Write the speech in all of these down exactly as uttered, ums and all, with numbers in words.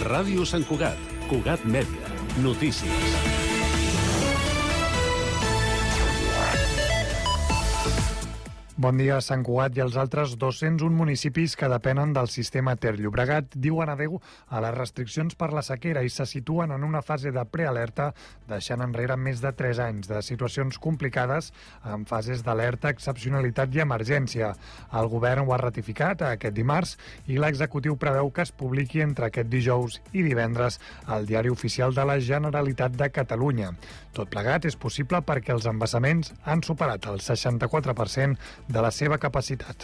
Ràdio Sant Cugat, Cugat Mèdia, notícies. Bon dia. Sant Cugat i els altres dos-cents un municipis que depenen del sistema Ter-Llobregat diuen adeu a les restriccions per la sequera i se situen en una fase de prealerta, deixant enrere més de tres anys de situacions complicades en fases d'alerta, excepcionalitat i emergència. El govern ho ha ratificat aquest dimarts i l'executiu preveu que es publiqui entre aquest dijous i divendres al Diari Oficial de la Generalitat de Catalunya. Tot plegat és possible perquè els embassaments han superat el seixanta-quatre per cent de la seva capacitat.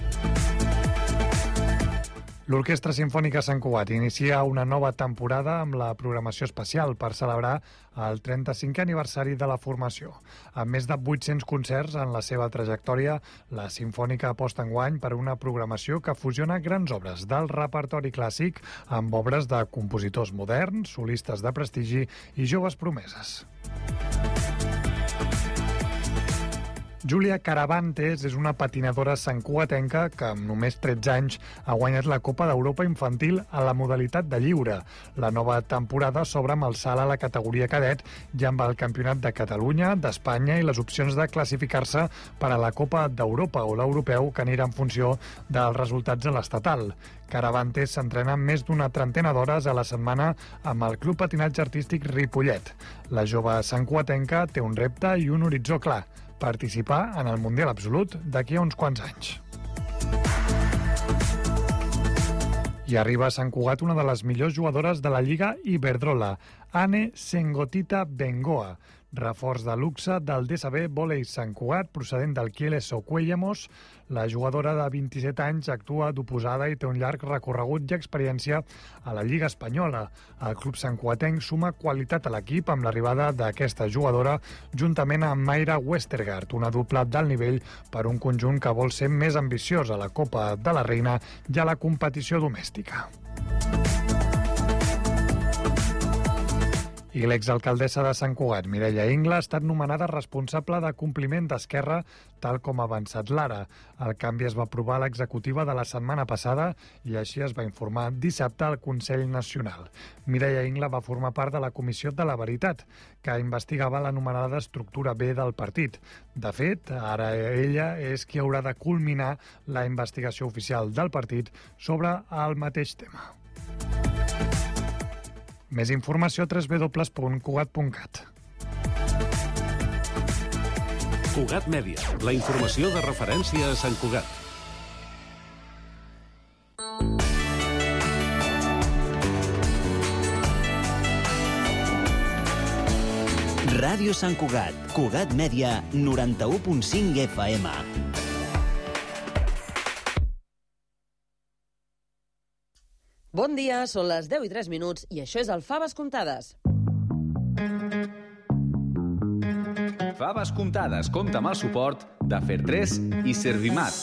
L'Orquestra Simfònica Sant Cugat inicia una nova temporada amb la programació especial per celebrar el trenta-cinquè aniversari de la formació. Amb més de vuit-cents concerts en la seva trajectòria, la Simfònica aposta enguany per una programació que fusiona grans obres del repertori clàssic amb obres de compositors moderns, solistes de prestigi i joves promeses. Júlia Caravantes és una patinadora santcugatenca que amb només tretze anys ha guanyat la Copa d'Europa Infantil a la modalitat de lliure. La nova temporada s'obre amb el salt a la categoria cadet i amb el Campionat de Catalunya, d'Espanya i les opcions de classificar-se per a la Copa d'Europa o l'Europeu, que anirà en funció dels resultats a l'estatal. Caravantes s'entrena més d'una trentena d'hores a la setmana amb el Club Patinatge Artístic Ripollet. La jove santcugatenca té un repte i un horitzó clar: participar en el Mundial Absolut d'aquí a uns quants anys. I arriba a Sant Cugat una de les millors jugadores de la Lliga Iberdrola, Ane Sengotita Bengoa, reforç de luxe del D S B Vòlei Sant Cugat, procedent del Kieles Ocuellamos. La jugadora de vint-i-set anys actua d'oposada i té un llarg recorregut i experiència a la Lliga Espanyola. El club santcugatenc suma qualitat a l'equip amb l'arribada d'aquesta jugadora juntament amb Mayra Westergaard, una dupla d'alt nivell per un conjunt que vol ser més ambiciós a la Copa de la Reina i a la competició domèstica. I l'exalcaldessa de Sant Cugat, Mireia Ingla, ha estat nomenada responsable de compliment d'Esquerra, tal com ha avançat l'Ara. El canvi es va aprovar a l'executiva de la setmana passada i així es va informar dissabte al Consell Nacional. Mireia Ingla va formar part de la Comissió de la Veritat, que investigava l'anomenada estructura B del partit. De fet, ara ella és qui haurà de culminar la investigació oficial del partit sobre el mateix tema. Més informació a w w w punt cugat punt cat. Cugat Mèdia, la informació de referència a Sant Cugat. Ràdio Sant Cugat, Cugat Mèdia, noranta-u punt cinc F M. Bon dia, són les deu i tres minuts i això és el Faves Comptades. Faves Comptades compta amb el suport de Fer tres i Servimat.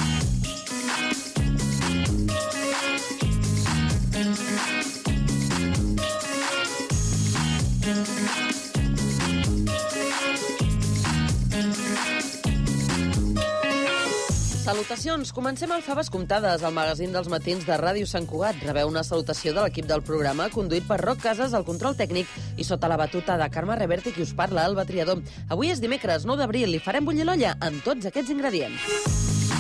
Salutacions! Comencem el Faves Comptades, el magazín dels matins de Ràdio Sant Cugat. Rebeu una salutació de l'equip del programa, conduït per Roc Casas, el control tècnic, i sota la batuta de Carme Reverte, qui us parla, Alba Triador. Avui és dimecres, nou d'abril, i farem bullir l'olla amb tots aquests ingredients.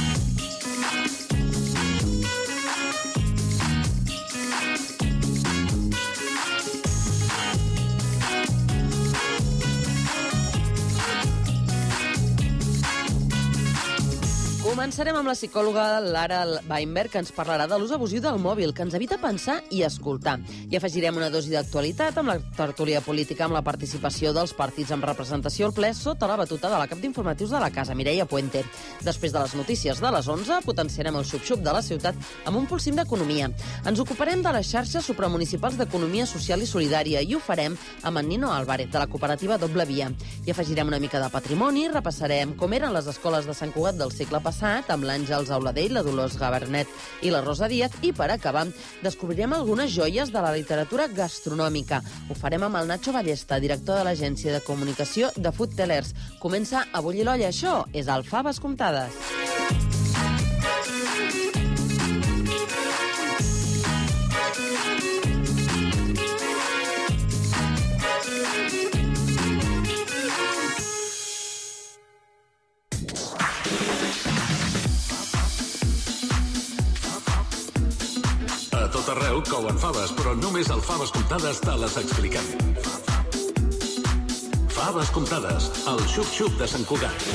Començarem amb la psicòloga Lara Weinberg, que ens parlarà de l'ús abusiu del mòbil, que ens evita pensar i escoltar. I afegirem una dosi d'actualitat amb la tertúlia política, amb la participació dels partits amb representació al ple sota la batuta de la cap d'informatius de la casa, Mireia Puente. Després de les notícies de les onze, potenciarem el xup-xup de la ciutat amb un polsim d'economia. Ens ocuparem de les xarxes supramunicipals d'economia social i solidària i ho farem amb en Nino Álvarez, de la cooperativa Doble Via. I afegirem una mica de patrimoni, repassarem com eren les escoles de Sant Cugat del segle passat, amb l'Àngels Auladell, la Dolors Gabernet i la Rosa Díaz, i per acabar descobrirem algunes joies de la literatura gastronòmica. Ho farem amb el Nacho Ballesta, director de l'agència de comunicació de Food Tellers. Comença a bullir l'olla, això és el Faves Comptades. A tot arreu couen faves, però només al Faves Comptades te les expliquem. Faves Comptades, el xup-xup de Sant Cugat.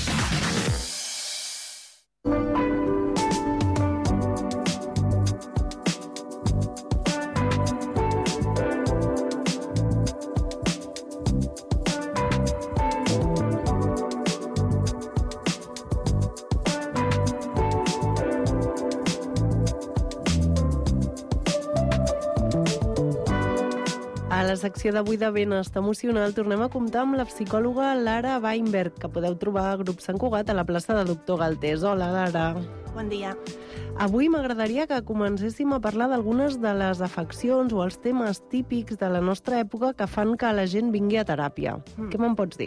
A la secció d'avui de Benestar Emocional tornem a comptar amb la psicòloga Lara Weinberg, que podeu trobar a Grup Sant Cugat a la plaça de Doctor Galtés. Hola, Lara. Bon dia. Avui m'agradaria que comencéssim a parlar d'algunes de les afeccions o els temes típics de la nostra època que fan que la gent vingui a teràpia. Mm. Què me'n pots dir?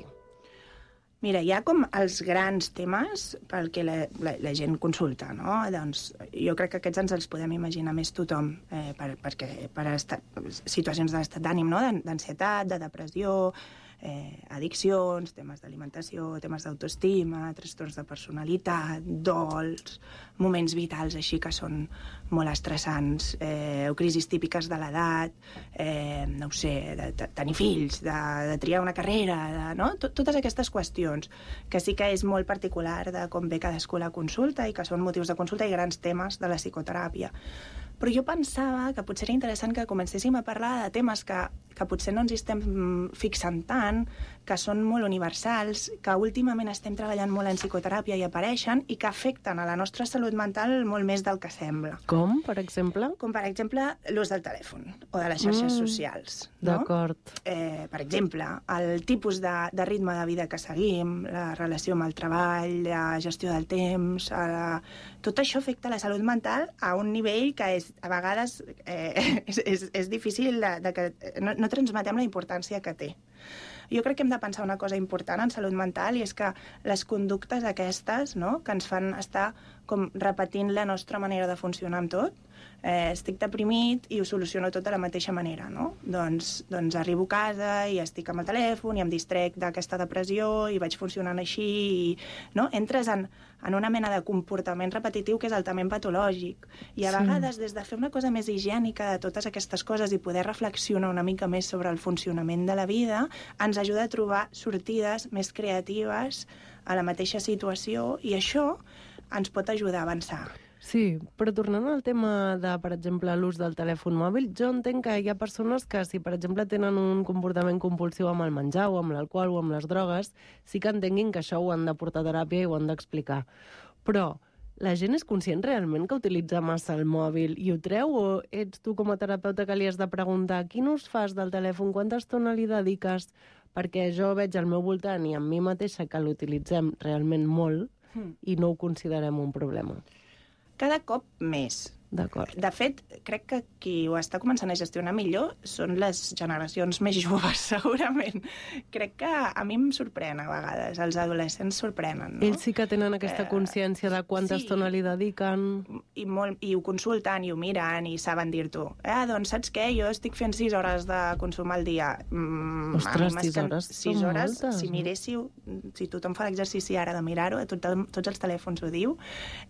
Mira, hi ha com els grans temes pel que la, la, la gent consulta, no? Doncs jo crec que aquests ens els podem imaginar més tothom, eh, per, perquè per estar, situacions d'estat d'ànim, no? D'ansietat, de depressió, eh, addiccions, temes d'alimentació, temes d'autoestima, trastorns de personalitat, dols, moments vitals així que són molt estressants, eh, o crisis típiques de l'edat, eh, no ho sé, de, de tenir fills, de, de triar una carrera, de, no? Totes aquestes qüestions, que sí que és molt particular de com ve cadascú la consulta i que són motius de consulta i grans temes de la psicoteràpia. Però jo pensava que potser era interessant que comencéssim a parlar de temes que, que potser no ens hi estem fixant tant, que són molt universals, que últimament estem treballant molt en psicoteràpia i apareixen i que afecten a la nostra salut mental molt més del que sembla. Com, per exemple? Com, per exemple, l'ús del telèfon o de les xarxes mm, socials. No? D'acord. Eh, per exemple, el tipus de, de ritme de vida que seguim, la relació amb el treball, la gestió del temps, la... tot això afecta la salut mental a un nivell que és, a vegades eh, és, és, és difícil de, de que no, no transmetem la importància que té. Jo crec que hem de pensar una cosa important en salut mental i és que les conductes aquestes, no?, que ens fan estar com repetint la nostra manera de funcionar amb tot, eh, estic deprimit i ho soluciono tot de la mateixa manera, no? Doncs, doncs arribo a casa i estic amb el telèfon i em distrec d'aquesta depressió i vaig funcionant així i, no? Entres en, en una mena de comportament repetitiu que és altament patològic i a sí. vegades des de fer una cosa més higiènica de totes aquestes coses i poder reflexionar una mica més sobre el funcionament de la vida ens ajuda a trobar sortides més creatives a la mateixa situació i això ens pot ajudar a avançar. Sí, però tornant al tema de, per exemple, l'ús del telèfon mòbil, jo entenc que hi ha persones que, si per exemple tenen un comportament compulsiu amb el menjar o amb l'alcohol o amb les drogues, sí que entenguin que això ho han de portar a teràpia i ho han d'explicar. Però la gent és conscient realment que utilitza massa el mòbil i ho treu, o ets tu com a terapeuta que li has de preguntar quin ús fas del telèfon, quanta estona li dediques? Perquè jo veig al meu voltant i amb mi mateixa que l'utilitzem realment molt i no ho considerem un problema. Cada cop més. D'acord. De fet, crec que qui ho està començant a gestionar millor són les generacions més joves, segurament. Crec que a mi em sorprèn a vegades, els adolescents sorprenen, no? Ells sí que tenen aquesta consciència de quanta sí. estona li dediquen. I, molt, I ho consulten, i ho miren, i saben dir-t'ho. Eh, doncs saps què? Jo estic fent sis hores de consum al dia. Mm, Ostres, sis hores sis hores, moltes. Si miréssiu, si tothom fa l'exercici ara de mirar-ho, tot, tots els telèfons ho diu,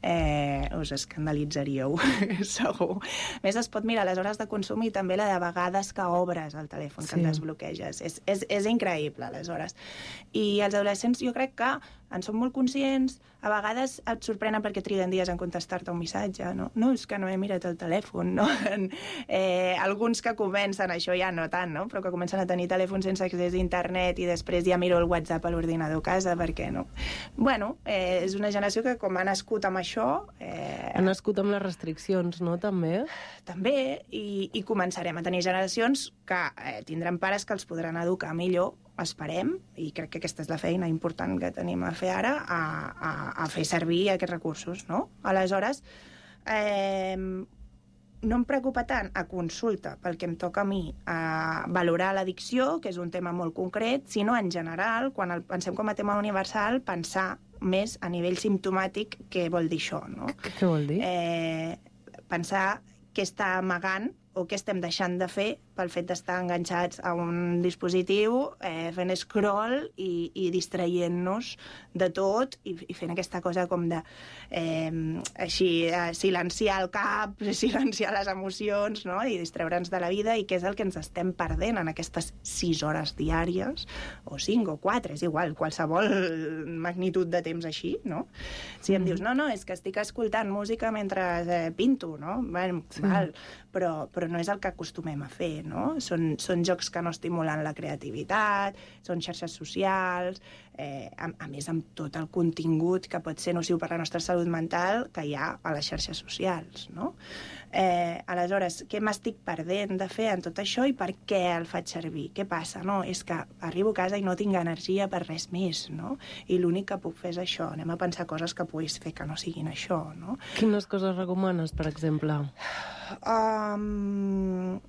eh, us escandalitzaríeu. Segur. A més, es pot mirar les hores de consum i també la de vegades que obres el telèfon, que sí. el desbloqueges. És, és, és increïble, aleshores. I els adolescents jo crec que en són molt conscients, a vegades et sorprenen perquè triguen dies en contestar-te un missatge, no? No, és que no he mirat el telèfon, no? Eh, alguns que comencen, això ja no tant, no? Però que comencen a tenir telèfon sense accés a internet i després ja miro el WhatsApp a l'ordinador a casa, perquè no? Bueno, eh, és una generació que com ha nascut amb això... Eh... Ha nascut amb les restriccions, no, també? També, i, i començarem a tenir generacions que eh, tindran pares que els podran educar millor, esperem, i crec que aquesta és la feina important que tenim a fer ara, a, a, a fer servir aquests recursos, no? Aleshores, eh, no em preocupa tant a consulta, pel que em toca a mi, a valorar l'addicció, que és un tema molt concret, sinó en general, quan el pensem com a tema universal, pensar més a nivell simptomàtic què vol dir això, no? Què vol dir? Eh, pensar què està amagant o què estem deixant de fer pel fet d'estar enganxats a un dispositiu, eh, fent scroll i, i distraient-nos de tot i, i fent aquesta cosa com de eh, així, eh, silenciar el cap, silenciar les emocions, no? I distreure'ns de la vida, i què és el que ens estem perdent en aquestes sis hores diàries, o cinc o quatre, és igual, qualsevol magnitud de temps així, no? Si em dius, no, no, és que estic escoltant música mentre eh, pinto, no? Bueno, sí. Val, però, però no és el que acostumem a fer, no? Són, són jocs que no estimulen la creativitat, són xarxes socials, eh, a, a més amb tot el contingut que pot ser nociu per la nostra salut mental que hi ha a les xarxes socials, no? Eh, aleshores, què m'estic perdent de fer en tot això i per què el faig servir? Què passa? No, és que arribo a casa i no tinc energia per res més, no? I l'únic que puc fer és això. Anem a pensar coses que puguis fer que no siguin això, no? Quines coses recomanes, per exemple? Um,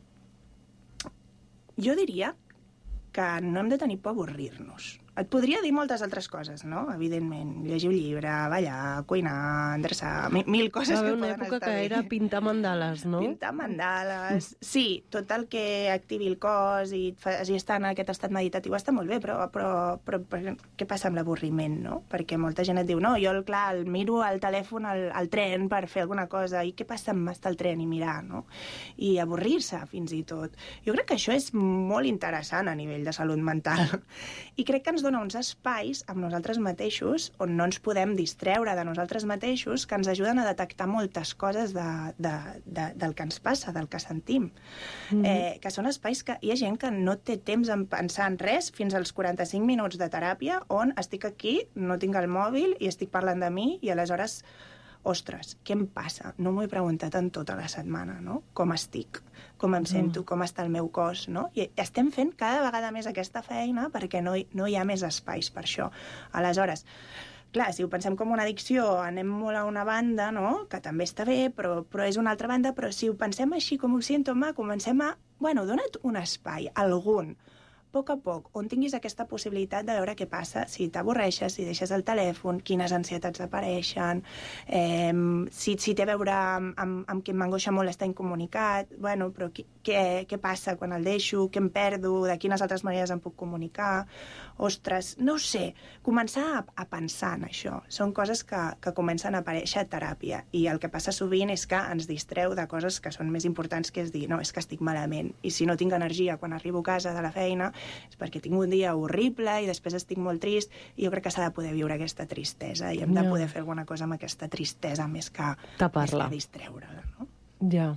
jo diria que no hem de tenir por a avorrir-nos. Et podria dir moltes altres coses, no? Evidentment, llegir un llibre, ballar, cuinar, endreçar, mil, mil coses que poden estar bé. Va haver una època que era pintar mandales, no? Pintar mandales, sí, tot el que activi el cos i et faci estar en aquest estat meditatiu està molt bé, però, però, però, però què passa amb l'avorriment, no? Perquè molta gent et diu, no, jo, clar, el miro al telèfon, al, al tren per fer alguna cosa, i què passa amb estar al tren i mirar, no? I avorrir-se, fins i tot. Jo crec que això és molt interessant a nivell de salut mental. I crec que ens dona uns espais amb nosaltres mateixos on no ens podem distreure de nosaltres mateixos, que ens ajuden a detectar moltes coses de, de, de, del que ens passa, del que sentim. Mm. Eh, que són espais que hi ha gent que no té temps en pensar en res fins als quaranta-cinc minuts de teràpia on estic aquí, no tinc el mòbil i estic parlant de mi i aleshores, ostres, què em passa? No m'ho he preguntat en tota la setmana, no? Com estic? Com em sento? Com està el meu cos? No? I estem fent cada vegada més aquesta feina perquè no hi, no hi ha més espais per això. Aleshores, clar, si ho pensem com una addicció, anem molt a una banda, no? Que també està bé, però, però és una altra banda, però si ho pensem així com un símptoma, comencem a, bueno, dona't un espai, algun, a poc a poc, on tinguis aquesta possibilitat de veure què passa, si t'avorreixes, si deixes el telèfon, quines ansietats apareixen, eh, si, si té a veure amb, amb, amb que m'angoixa molt estar incomunicat, bueno, però què, què passa quan el deixo, què em perdo, de quines altres maneres em puc comunicar, ostres, no ho sé, començar a, a pensar en això. Són coses que, que comencen a aparèixer a teràpia, i el que passa sovint és que ens distreu de coses que són més importants, que és dir, no, és que estic malament, i si no tinc energia quan arribo a casa de la feina, és perquè tinc un dia horrible i després estic molt trist, i jo crec que s'ha de poder viure aquesta tristesa i hem de poder fer alguna cosa amb aquesta tristesa més que, més que distreure-la, no? Ja.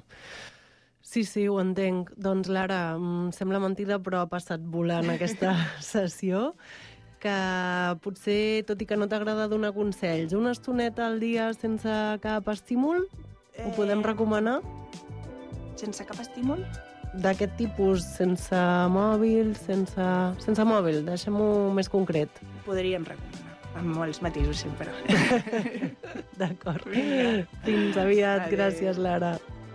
Sí, sí, ho entenc. Doncs, Lara, em sembla mentida, però ha passat volant aquesta sessió, que potser, tot i que no t'agrada donar consells, una estoneta al dia sense cap estímul, eh... ho podem recomanar? Sense cap estímul? D'aquest tipus, sense mòbil, sense, sense mòbil, deixem-ho més concret. Podríem recomanar, amb molts matisos sempre. D'acord. Fins aviat. Adeu. Gràcies, Lara.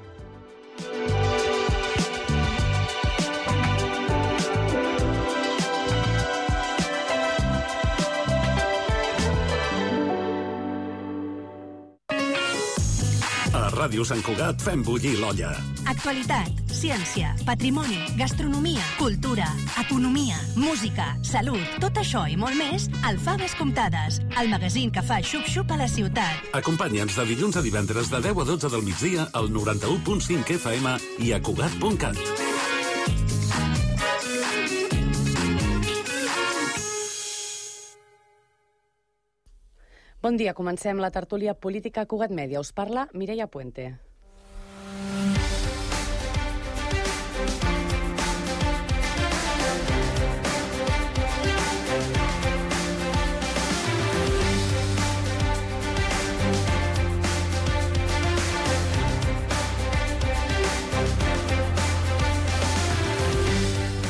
A Ràdio Sant Cugat fem bullir l'olla. Actualitat, ciència, patrimoni, gastronomia, cultura, economia, música, salut, tot això i molt més al Faves Comptades, el magazín que fa xup-xup a la ciutat. Acompanya'ns de dilluns a divendres de deu a dotze del migdia al noranta-u punt cinc F M i a Cugat punt cat. Bon dia, comencem la tertúlia política a Cugat Mèdia. Us parla Mireia Puente.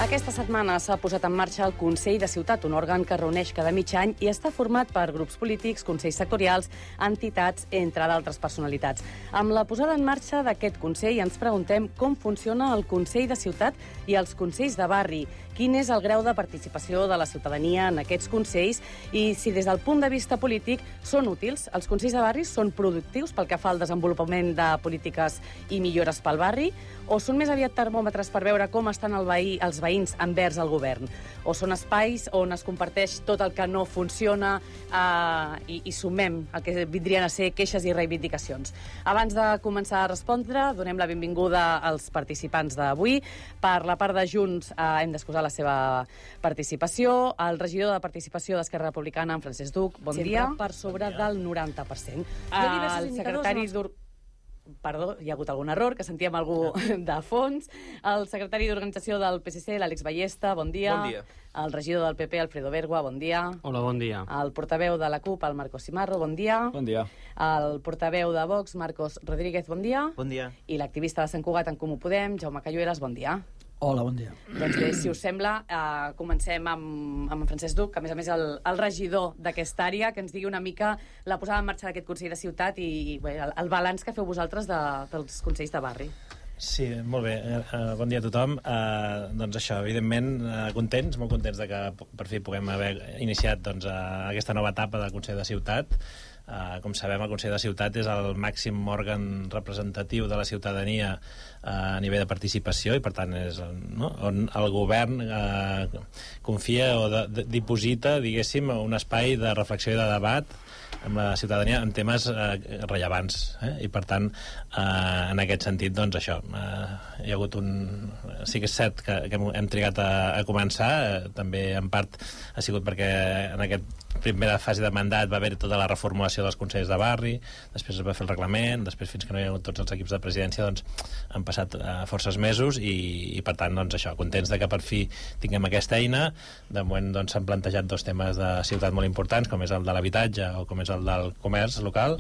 Aquesta setmana s'ha posat en marxa el Consell de Ciutat, un òrgan que reuneix cada mig any i està format per grups polítics, consells sectorials, entitats, entre d'altres personalitats. Amb la posada en marxa d'aquest Consell ens preguntem com funciona el Consell de Ciutat i els Consells de Barri, quin és el grau de participació de la ciutadania en aquests consells i si des del punt de vista polític són útils. Els Consells de Barri són productius pel que fa al desenvolupament de polítiques i millores pel barri o són més aviat termòmetres per veure com estan el veí, els veïns envers el govern? O són espais on es comparteix tot el que no funciona eh, i, i sumem el que vindrien a ser queixes i reivindicacions? Abans de començar a respondre, donem la benvinguda als participants d'avui. Per la part de Junts eh, hem d'excusar la seva participació. El regidor de Participació d'Esquerra Republicana, en Francesc Duc, bon Sempre dia. per sobre del noranta per cent. El secretari d'Ur... Perdó, hi ha hagut algun error, que sentíem algú de fons. El secretari d'Organització del P S C, l'Àlex Ballesta, bon dia. Bon dia. El regidor del P P, Alfredo Bergua, bon dia. Hola, bon dia. El portaveu de la CUP, el Marcos Simarro, bon dia. Bon dia. El portaveu de Vox, Marcos Rodríguez, bon dia. Bon dia. I l'activista de Sant Cugat en Comú Podem, Jaume Cayuelas, bon dia. Hola, bon dia. Doncs bé, si us sembla, eh, comencem amb, amb en Francesc Duc, que a més a més el, el regidor d'aquesta àrea, que ens digui una mica la posada en marxa d'aquest Consell de Ciutat i, i bé, el, el balanç que feu vosaltres de, dels Consells de Barri. Sí, molt bé. Uh, bon dia a tothom. Uh, doncs això, evidentment, uh, contents, molt contents de que per fi puguem haver iniciat doncs, uh, aquesta nova etapa del Consell de Ciutat. Uh, com sabem, el Consell de Ciutat és el màxim òrgan representatiu de la ciutadania uh, a nivell de participació i, per tant, és no? on el govern uh, confia o de, de, diposita, diguéssim, un espai de reflexió i de debat amb la ciutadania en temes eh, rellevants. Eh? I, per tant, eh, en aquest sentit, doncs, això, eh, hi ha hagut un... Sí que és cert que, que hem trigat a, a començar, eh, també en part ha sigut perquè en aquest primera fase de mandat va haver tota la reformulació dels consells de barri, després es va fer el reglament, després fins que no hi ha hagut tots els equips de presidència, doncs han passat eh, forces mesos i, i per tant, doncs això, contents de que per fi tinguem aquesta eina. De moment doncs s'han plantejat dos temes de ciutat molt importants, com és el de l'habitatge o com és el del comerç local,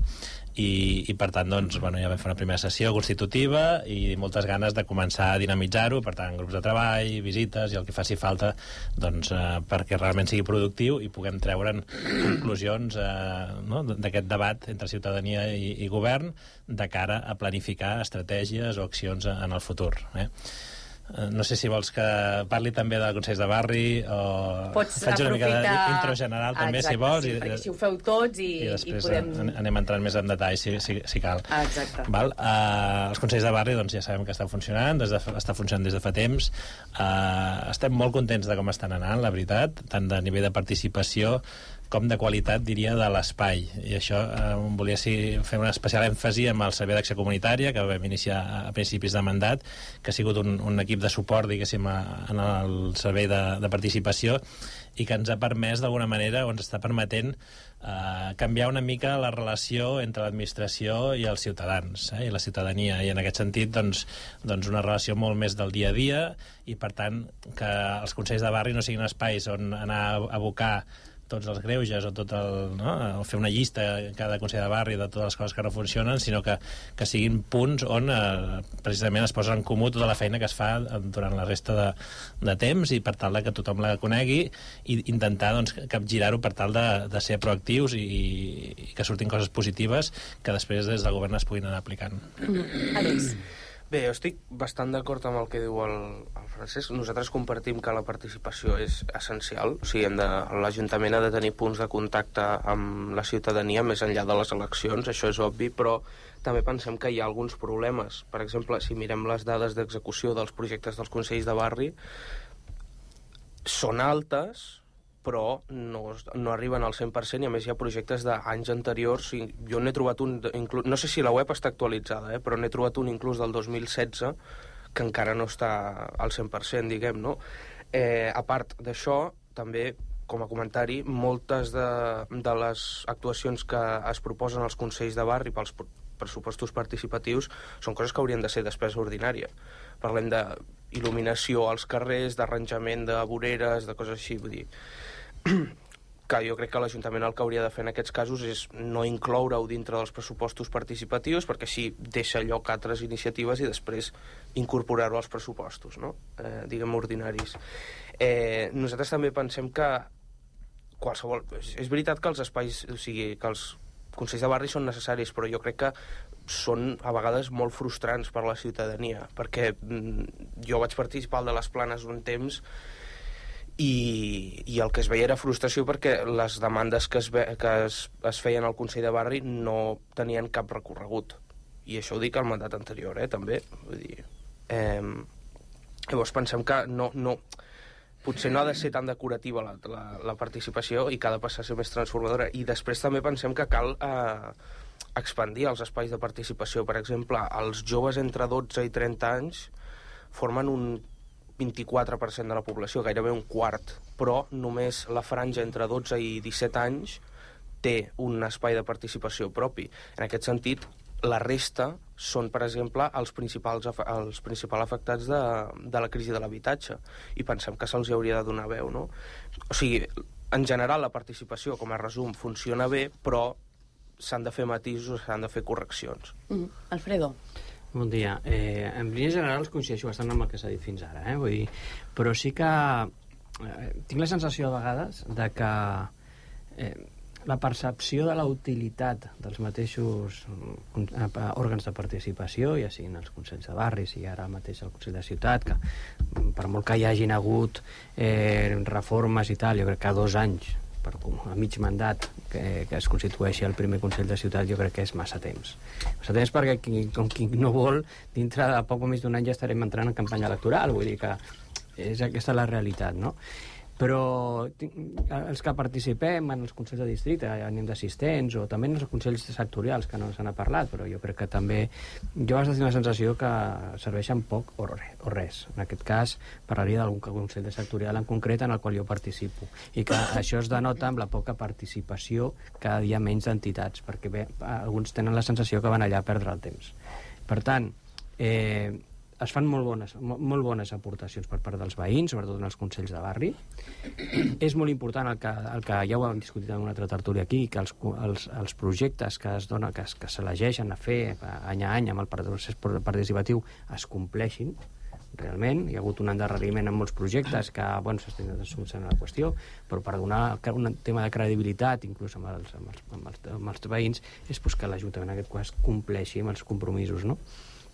i, i per tant, doncs, bueno, ja vam fer una primera sessió constitutiva i moltes ganes de començar a dinamitzar-ho, per tant, grups de treball, visites i el que faci falta, doncs, eh, perquè realment sigui productiu i puguem treure'n conclusions eh, no? d'aquest debat entre ciutadania i, i govern de cara a planificar estratègies o accions en el futur. Eh? No sé si vols que parli també de consells de barri o Pots faig una aprofitar... mica d'intro general també, exacte, si vols. Sí, i, perquè si ho feu tots i, i després i podem... anem entrant més en detall si, si, si cal. Exacte. Val? Uh, els consells de barri doncs, ja sabem que estan funcionant, des de, està funcionant des de fa temps. Uh, estem molt contents de com estan anant, la veritat, tant de nivell de participació com de qualitat, diria, de l'espai. I això eh, volia sí, fer una especial èmfasi amb el Servei d'Acció Comunitària, que vam iniciar a principis de mandat, que ha sigut un, un equip de suport, diguéssim, a, en el servei de, de participació i que ens ha permès, d'alguna manera, o ens està permetent eh, canviar una mica la relació entre l'administració i els ciutadans, eh, i la ciutadania. I en aquest sentit, doncs, doncs una relació molt més del dia a dia i, per tant, que els consells de barri no siguin espais on anar a abocar tots els greuges o tot el, no? o fer una llista cada consell de barri de totes les coses que no funcionen, sinó que, que siguin punts on eh, precisament es posa en comú tota la feina que es fa durant la resta de, de temps i per tal de que tothom la conegui i intentar doncs, capgirar-ho per tal de, de ser proactius i, i que surtin coses positives que després des del govern es puguin anar aplicant. Mm. Àlex. Bé, jo estic bastant d'acord amb el que diu el, el Francesc. Nosaltres compartim que la participació és essencial. O sigui, hem de, l'Ajuntament ha de tenir punts de contacte amb la ciutadania més enllà de les eleccions, això és obvi, però també pensem que hi ha alguns problemes. Per exemple, si mirem les dades d'execució dels projectes dels consells de barri, són altes, però no, no arriben al cent per cent i a més hi ha projectes d'anys anteriors i jo n'he trobat un, no sé si la web està actualitzada, eh, però n'he trobat un inclús del dos mil setze que encara no està al cent per cent, diguem, no? Eh, a part d'això, també, com a comentari, moltes de, de les actuacions que es proposen als consells de barri pels pressupostos participatius són coses que haurien de ser despesa ordinària. Parlem d'il·luminació als carrers, d'arranjament de voreres, de coses així, vull dir... que jo crec que l'Ajuntament el que hauria de fer en aquests casos és no incloure-ho dintre dels pressupostos participatius, perquè així deixa lloc a altres iniciatives i després incorporar-ho als pressupostos, no? eh, diguem ordinaris. Eh, nosaltres també pensem que qualsevol... És veritat que els espais, o sigui, que els consells de barri són necessaris, però jo crec que són a vegades molt frustrants per a la ciutadania, perquè mm, jo vaig participar al de les Planes un temps I, i el que es veia era frustració perquè les demandes que es, ve, que es, es feien al Consell de Barri no tenien cap recorregut. I això ho dic al mandat anterior, eh, també. Vull dir, eh, llavors pensem que no, no, potser no ha de ser tan decorativa la, la, la participació i que ha de passar a ser més transformadora. I després també pensem que cal eh, expandir els espais de participació. Per exemple, els joves entre dotze i trenta anys formen un vint-i-quatre per cent de la població, gairebé un quart, però només la franja entre dotze i disset anys té un espai de participació propi. En aquest sentit, la resta són, per exemple, els principals, els principals afectats de, de la crisi de l'habitatge, i pensem que se'ls hauria de donar veu, no? O sigui, en general, la participació, com a resum, funciona bé, però s'han de fer matisos, s'han de fer correccions. Mm. Alfredo. Bon dia. Eh, en línies generals coincideixo bastant amb el que s'ha dit fins ara, eh? Vull dir, però sí que eh, tinc la sensació a vegades de que eh, la percepció de la utilitat dels mateixos eh, òrgans de participació, ja siguin els consells de barris i ara mateix el Consell de Ciutat, que per molt que hi hagin hagut eh, reformes i tal, jo crec que a dos anys per a mig mandat que, que es constitueixi el primer Consell de Ciutat, jo crec que és massa temps. Massa temps perquè qui, com qui no vol, dintre de poc o més d'un any ja estarem entrant en campanya electoral, vull dir que és aquesta la realitat, no? Però els que participem en els consells de districte, anem d'assistents, o també en els consells sectorials, que no se n'ha parlat, però jo crec que també jo vaig tenir la sensació que serveixen poc o res. En aquest cas parlaria d'algun consell de sectorial en concret en el qual jo participo, i que això es denota amb la poca participació cada dia menys d'entitats, perquè bé, alguns tenen la sensació que van allà a perdre el temps. Per tant, eh, es fan molt bones, molt bones aportacions per part dels veïns, sobretot en els consells de barri. És molt important el que, el que ja ho hem discutit en una altra tertúlia aquí, que els, els, els projectes que es dona, que, que s'elegeixen a fer any a any amb el procés participatiu es compleixin realment. Hi ha hagut un endarreriment en molts projectes que, bueno, s'estan solucionant la qüestió, però per donar un tema de credibilitat, inclús amb els, amb els, amb els, amb els veïns, és pues, que l'Ajuntament en aquest cas compleixi amb els compromisos, no?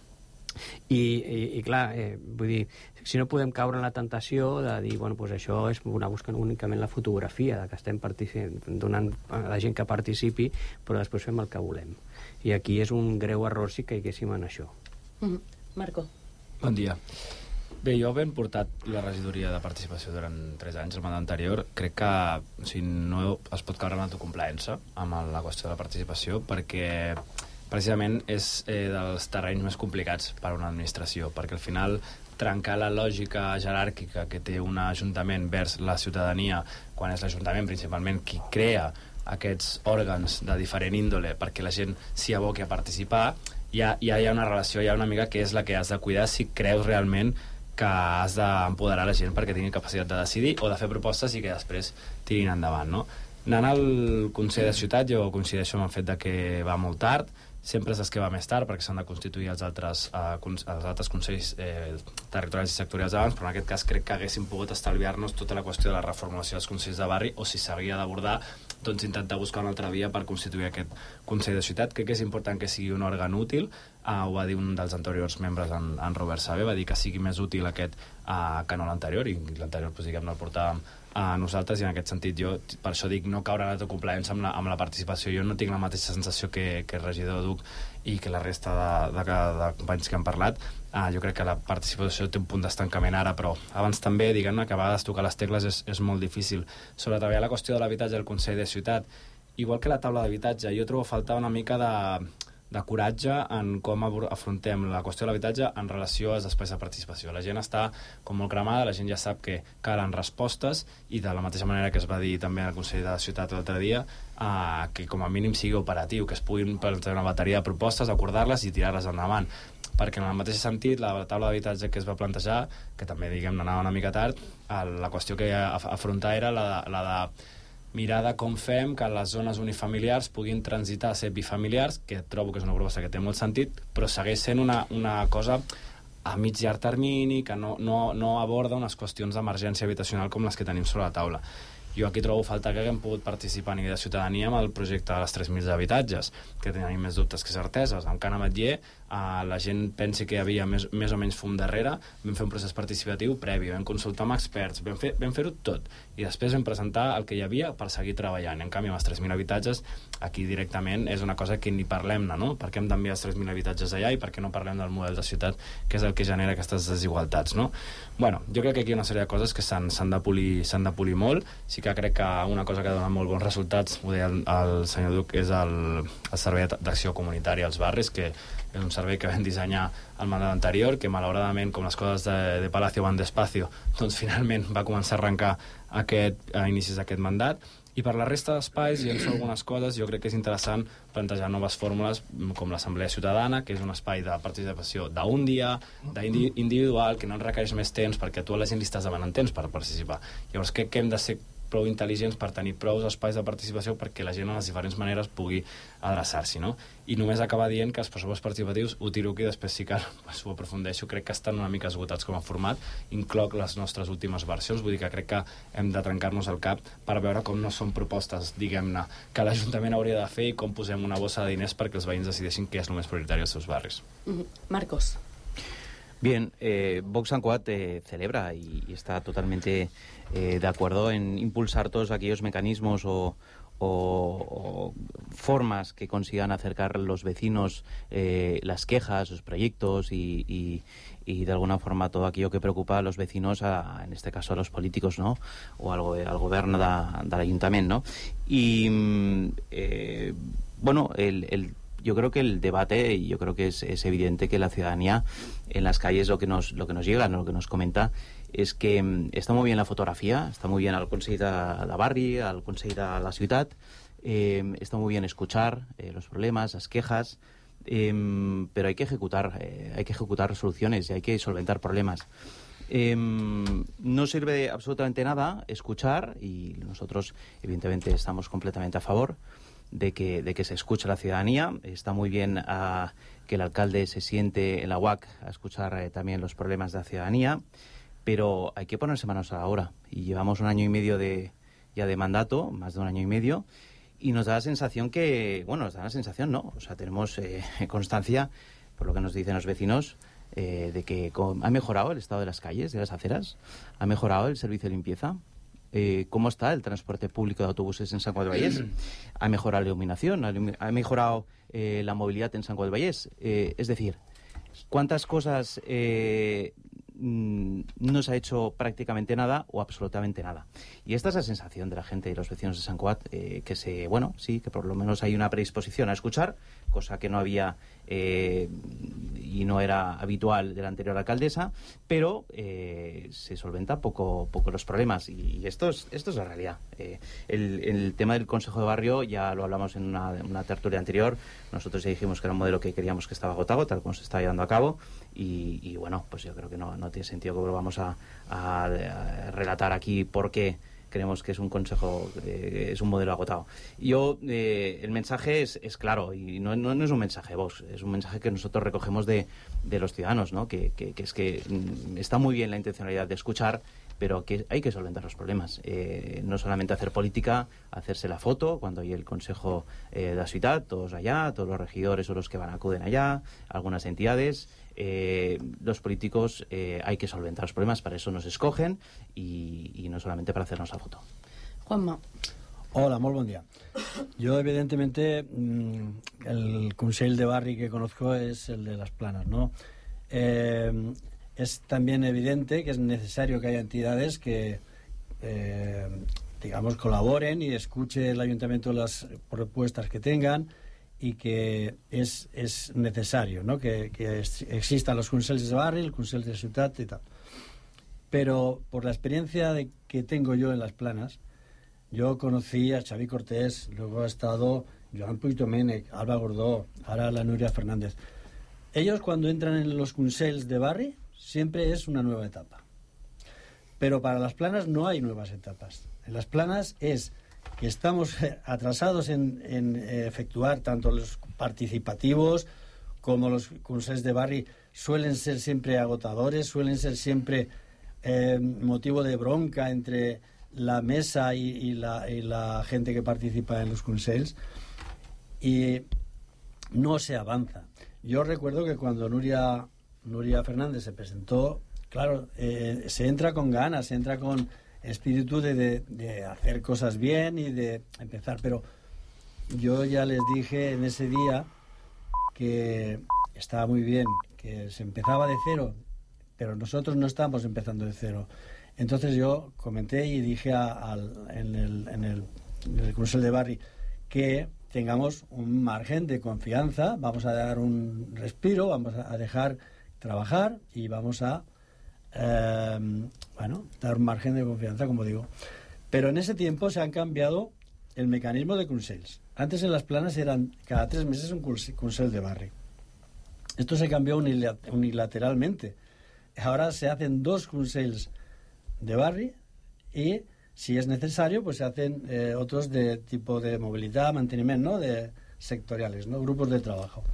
I, i, i clar, eh, vull dir, si no podem caure en la tentació de dir, bueno, pues això és anar buscant únicament la fotografia de que estem donant a la gent que participi, però després fem el que volem. I aquí és un greu error si caiguéssim en això. Mm-hmm. Marco. Bon dia. Bé, jo havent portat la regidoria de participació durant tres anys, el mandat anterior, crec que o sigui, no es pot caure en autocomplaença amb la qüestió de la participació, perquè precisament és eh, dels terrenys més complicats per a una administració, perquè al final trencar la lògica jeràrquica que té un ajuntament vers la ciutadania, quan és l'Ajuntament principalment qui crea aquests òrgans de diferent índole perquè la gent s'hi aboqui a participar, ja, ja hi ha una relació, hi ha una amiga que és la que has de cuidar si creus realment que has d'empoderar la gent perquè tingui capacitat de decidir o de fer propostes i que després tirin endavant, no? Anant al Consell de Ciutat, jo coincideixo amb el fet de que va molt tard, sempre és que va més tard perquè s'han de constituir els altres, eh, cons els altres consells eh, territorials i sectorials abans, però en aquest cas crec que haguéssim pogut estalviar-nos tota la qüestió de la reformulació dels consells de barri, o si s'havia d'abordar, doncs intentar buscar una altra via per constituir aquest Consell de Ciutat. Crec que és important que sigui un òrgan útil, eh, ho va dir un dels anteriors membres, en, en Robert Sabe, va dir que sigui més útil aquest eh, que no l'anterior, i l'anterior, doncs, diguem-ne, el portàvem a nosaltres, i en aquest sentit jo per això dic no caure en l'autocomplaença amb, la, amb la participació. Jo no tinc la mateixa sensació que, que el regidor Duc i que la resta de, de, de companys que han parlat. Ah, jo crec que la participació té un punt d'estancament ara, però abans també, diguem-ne, que a vegades tocar les tecles és, és molt difícil. Sobre treballar la qüestió de l'habitatge del Consell de Ciutat, igual que la taula d'habitatge, jo trobo a faltar una mica de, de coratge en com afrontem la qüestió de l'habitatge en relació als espais de participació. La gent està com molt cremada, la gent ja sap que calen respostes, i de la mateixa manera que es va dir també al Consell de Ciutat l'altre dia, eh, que com a mínim sigui operatiu, que es puguin plantejar una bateria de propostes, acordar-les i tirar-les endavant, perquè en el mateix sentit la taula d'habitatge que es va plantejar, que també diguem anava una mica tard, la qüestió que afrontar era la de, la de mirar de com fem que les zones unifamiliars puguin transitar a ser bifamiliars, que trobo que és una proposta que té molt sentit, però segueix sent una, una cosa a mig llarg termini, que no, no, no aborda unes qüestions d'emergència habitacional com les que tenim sobre la taula. Jo aquí trobo falta que haguem pogut participar a nivell de ciutadania amb el projecte de les tres mil habitatges, que tenim més dubtes que certeses. Amb Can Ametller, eh, la gent pensi que hi havia més, més o menys fum darrere, vam fer un procés participatiu previ, vam consultar amb experts, vam fer, vam fer-ho tot, i després vam presentar el que hi havia per seguir treballant. En canvi, amb els tres mil habitatges, aquí directament és una cosa que ni parlem-ne, no? Per què hem d'enviar els tres mil habitatges allà i per què no parlem del model de ciutat, que és el que genera aquestes desigualtats, no? Bueno, jo crec que aquí hi ha una sèrie de coses que s'han de polir, s'han de polir molt. Sí que crec que una cosa que dona molt bons resultats, ho deia el, el senyor Duc, és el, el Servei d'Acció Comunitària als Barris, que és un servei que vam dissenyar el mandat anterior, que malauradament, com les coses de, de Palacio van despacio, doncs finalment va començar a arrencar aquest, a inicis d'aquest mandat. I per la resta d'espais, i en són algunes coses, jo crec que és interessant plantejar noves fórmules com l'Assemblea Ciutadana, que és un espai de participació d'un dia, d'individual, que no ens requereix més temps, perquè tu a la gent li estàs demanant temps per participar. Llavors crec que hem de ser prou intel·ligents per tenir prou espais de participació perquè la gent en les diferents maneres pugui adreçar-s'hi, no? I només acabar dient que els pressupostos participatius ho tiro aquí, després sí que ho aprofundeixo, crec que estan una mica esgotats com a format, incloc les nostres últimes versions, vull dir que crec que hem de trencar-nos el cap per veure com no són propostes, diguem-ne, que l'Ajuntament hauria de fer i com posem una bossa de diners perquè els veïns decideixin què és el més prioritari als seus barris. Mm-hmm. Marcos. Bien, eh, Vox San Cugat eh, celebra y, y está totalmente eh, de acuerdo en impulsar todos aquellos mecanismos o, o, o formas que consigan acercar a los vecinos eh, las quejas, los proyectos y, y, y de alguna forma todo aquello que preocupa a los vecinos, a, en este caso a los políticos, ¿no? O al, al gobierno de, del ayuntamiento, ¿no? Y eh, bueno, el, el yo creo que el debate, y yo creo que es, es evidente que la ciudadanía en las calles lo que nos, lo que nos llega, ¿no? Lo que nos comenta es que mm, está muy bien la fotografía, está muy bien al Consell de, de Barri, al Consell de la Ciutat, eh, está muy bien escuchar eh, los problemas, las quejas, eh, pero hay que ejecutar, eh, hay que ejecutar soluciones y hay que solventar problemas. Eh, no sirve de absolutamente nada escuchar, y nosotros evidentemente estamos completamente a favor de que, de que se escuche a la ciudadanía. Está muy bien uh, que el alcalde se siente en la U A C a escuchar eh, también los problemas de la ciudadanía, pero hay que ponerse manos a la obra. Y llevamos un año y medio de, ya de mandato, más de un año y medio, y nos da la sensación que, bueno, nos da la sensación, no, o sea, tenemos eh, constancia, por lo que nos dicen los vecinos, eh, de que con, ha mejorado el estado de las calles, de las aceras, ha mejorado el servicio de limpieza. Eh, ¿Cómo está el transporte público de autobuses en San Cugat del Vallès? ¿Ha mejorado la iluminación? ¿Ha mejorado eh, la movilidad en San Cugat del Vallès? Eh, es decir, ¿cuántas cosas eh, no se ha hecho prácticamente nada o absolutamente nada? Y esta es la sensación de la gente y los vecinos de San Cugat, eh, que se, bueno, sí, que por lo menos hay una predisposición a escuchar, cosa que no había eh, y no era habitual de la anterior alcaldesa, pero eh, se solventa poco, poco los problemas, y, y esto es, esto es la realidad. Eh, el, el tema del Consejo de Barrio ya lo hablamos en una, una tertulia anterior. Nosotros ya dijimos que era un modelo que queríamos que estaba agotado, tal como se está llevando a cabo, y, y bueno, pues yo creo que no, no tiene sentido que volvamos a, a, a relatar aquí por qué creemos que es un consejo, eh, es un modelo agotado. Yo, eh, el mensaje es, es claro, y no, no, no es un mensaje de Vox, es un mensaje que nosotros recogemos de, de los ciudadanos, ¿no? Que, que, que es que mm, está muy bien la intencionalidad de escuchar, pero que hay que solventar los problemas. Eh, no solamente hacer política, hacerse la foto cuando hay el Consejo eh, de la Ciutat, todos allá, todos los regidores o los que van acuden allá, algunas entidades. Eh, los políticos eh, hay que solventar los problemas, para eso nos escogen, y, y no solamente para hacernos la foto. Juanma. Hola, muy buen día. Yo, evidentemente, el Consell de Barri que conozco es el de Las Planas, ¿no? Eh, es también evidente que es necesario que haya entidades que, eh, digamos, colaboren y escuche el ayuntamiento las propuestas que tengan, y que es, es necesario, ¿no? que, que existan los consells de barri, el consell de ciutat y tal. Pero por la experiencia de, que tengo yo en Las Planas, yo conocí a Xavi Cortés, luego ha estado Joan Puig Domènech, Alba Gordó, ahora la Núria Fernández. Ellos, cuando entran en los consells de barri, siempre es una nueva etapa. Pero para Las Planas no hay nuevas etapas. En Las Planas es que estamos atrasados en, en efectuar tanto los participativos como los consejos de barri. Suelen ser siempre agotadores, suelen ser siempre eh, motivo de bronca entre la mesa y, y, la, y la gente que participa en los consejos, y no se avanza. Yo recuerdo que cuando Nuria, Nuria Fernández se presentó, claro, eh, se entra con ganas, se entra con espíritu de, de, de hacer cosas bien y de empezar, pero yo ya les dije en ese día que estaba muy bien, que se empezaba de cero, pero nosotros no estamos empezando de cero. Entonces yo comenté y dije a, a, en, el, en, el, en el Consell de Barri que tengamos un margen de confianza, vamos a dar un respiro, vamos a dejar trabajar y vamos a eh, bueno, dar un margen de confianza, como digo. Pero en ese tiempo se han cambiado el mecanismo de consells. Antes en las planas eran cada tres meses un consell de barri. Esto se cambió unilateralmente. Ahora se hacen dos consells de barri y, si es necesario, pues se hacen eh, otros de tipo de movilidad, mantenimiento, ¿no? De sectoriales, ¿no? Grupos de trabajo.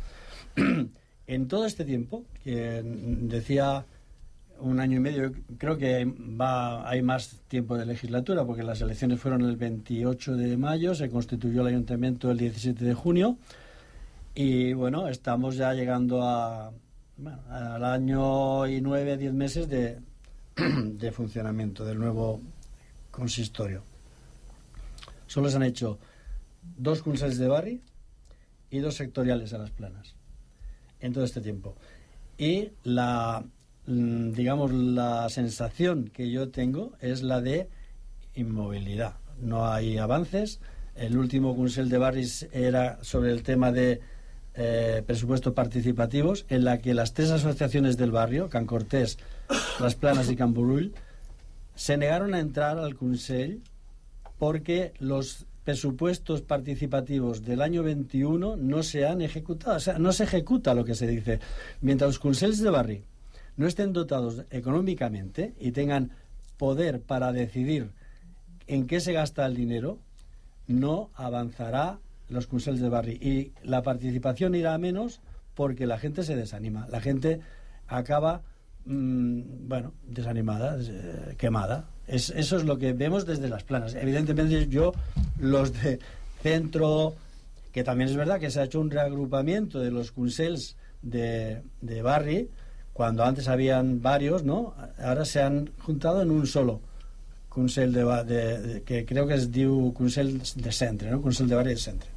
En todo este tiempo, que decía un año y medio, creo que va, hay más tiempo de legislatura, porque las elecciones fueron el veintiocho de mayo, se constituyó el ayuntamiento el diecisiete de junio, y bueno, estamos ya llegando a, bueno, al año y nueve, diez meses de, de funcionamiento del nuevo consistorio. Solo se han hecho dos consells de barri y dos sectoriales a las planas en todo este tiempo. Y la, digamos, la sensación que yo tengo es la de inmovilidad. No hay avances. El último consell de barris era sobre el tema de eh, presupuestos participativos, en la que las tres asociaciones del barrio, Can Cortés, Las Planas y Can Burull, se negaron a entrar al consell porque los presupuestos participativos del año veintiuno no se han ejecutado, o sea, no se ejecuta lo que se dice. Mientras los consells de barri no estén dotados económicamente y tengan poder para decidir en qué se gasta el dinero, no avanzará los consells de barri, y la participación irá a menos porque la gente se desanima, la gente acaba mmm, bueno, desanimada, eh, quemada. Es, eso es lo que vemos desde las planas. Evidentemente yo, los de centro, que también es verdad que se ha hecho un reagrupamiento de los consells de, de barri, cuando antes habían varios, ¿no? Ahora se han juntado en un solo consell de, de, de que creo que es diu consell de centre, ¿no? Consell de barri de centre.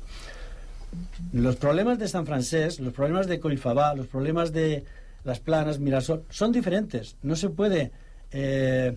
Los problemas de San Francés, los problemas de Collifabà, los problemas de Las Planas, Mirasol, son diferentes. No se puede eh,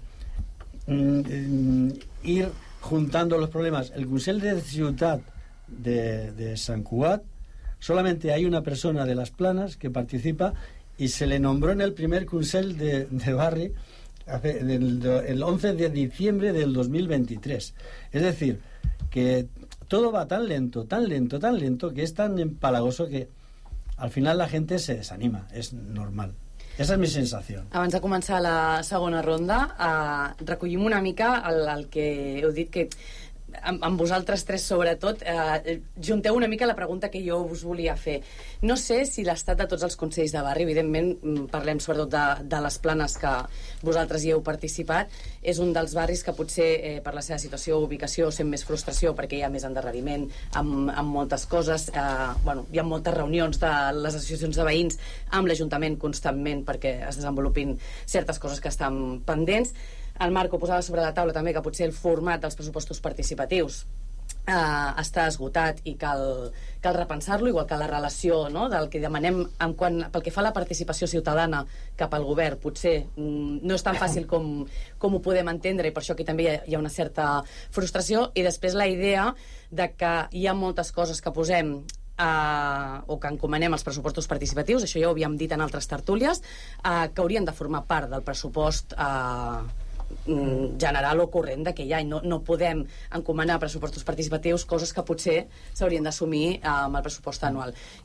mm, ir juntando los problemas. El consell de ciutat de, de Sant Cugat, solamente hay una persona de Las Planas que participa y se le nombró en el primer consell de, de barri hace, el, el once de diciembre del dos mil veintitrés. Es decir, que todo va tan lento, tan lento, tan lento, que es tan empalagoso que al final la gente se desanima. És normal. Esa és mi sensació. Abans de començar la segona ronda, eh, recollim una mica el, el que heu dit, que amb, amb vosaltres tres sobretot, eh, junteu una mica la pregunta que jo us volia fer. No sé si l'estat de tots els consells de barri, evidentment parlem sobretot de, de les planes que vosaltres hi heu participat, és un dels barris que potser eh, per la seva situació o ubicació sent més frustració perquè hi ha més endarreriment amb, amb moltes coses, eh, bueno, hi ha moltes reunions de les associacions de veïns amb l'Ajuntament constantment perquè es desenvolupin certes coses que estan pendents. El Marco posava sobre la taula també que potser el format dels pressupostos participatius eh, està esgotat i cal, cal repensar-lo, igual que la relació, no?, del que demanem en quan, pel que fa a la participació ciutadana cap al govern, potser mm, no és tan fàcil com, com ho podem entendre, i per això aquí també hi ha, hi ha una certa frustració. I després la idea de que hi ha moltes coses que posem Uh, o que encomanem els pressupostos participatius, això ja ho havíem dit en altres tertúlies, uh, que haurien de formar part del pressupost uh, general o corrent d'aquell any. No, no podem encomanar pressupostos participatius coses que potser s'haurien d'assumir uh, amb el pressupost anual. Llavors,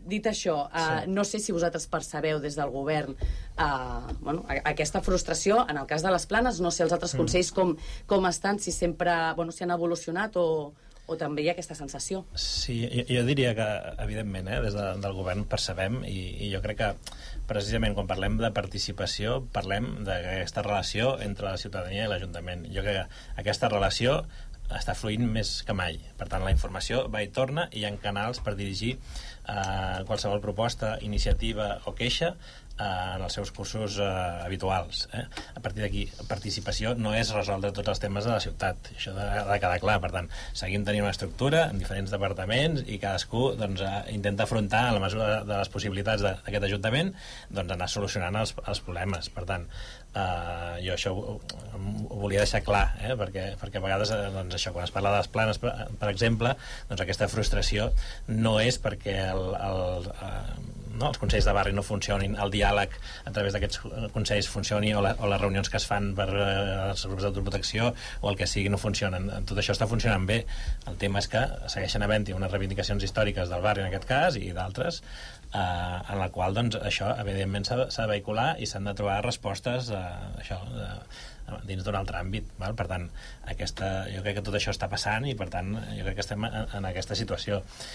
dit això, uh, sí. no sé si vosaltres percebeu des del govern uh, bueno, aquesta frustració. En el cas de les Planes, no sé els altres consells com, com estan, si sempre bueno, si han evolucionat o, o també hi ha aquesta sensació. Sí, jo, jo diria que, evidentment, eh, des de, del govern percebem, i, i jo crec que precisament quan parlem de participació parlem d'aquesta relació entre la ciutadania i l'Ajuntament. Jo crec que aquesta relació està fluint més que mai. Per tant, la informació va i torna i hi ha canals per dirigir eh, qualsevol proposta, iniciativa o queixa eh, en els seus cursos eh, habituals. Eh? A partir d'aquí, participació no és resoldre tots els temes de la ciutat. Això ha de quedar clar. Per tant, seguim tenint una estructura en diferents departaments i cadascú doncs, intenta afrontar, a la mesura de les possibilitats d'aquest Ajuntament, doncs, anar solucionant els, els problemes. Per tant, Uh, jo això ho, ho volia deixar clar, eh? perquè, perquè a vegades doncs això, quan es parla de les Planes, per, per exemple, doncs aquesta frustració no és perquè el, el, uh, no, els consells de barri no funcionin, el diàleg a través d'aquests consells funcioni, o, la, o les reunions que es fan per uh, els grups d'autoprotecció o el que sigui no funcionen. Tot això està funcionant bé. El tema és que segueixen havent-hi unes reivindicacions històriques del barri en aquest cas i d'altres, Uh, en la qual doncs, això evidentment s'ha de vehicular i s'han de trobar respostes uh, això, uh, dins d'un altre àmbit, val? Per tant, aquesta, jo crec que tot això està passant i per tant jo crec que estem en, en aquesta situació.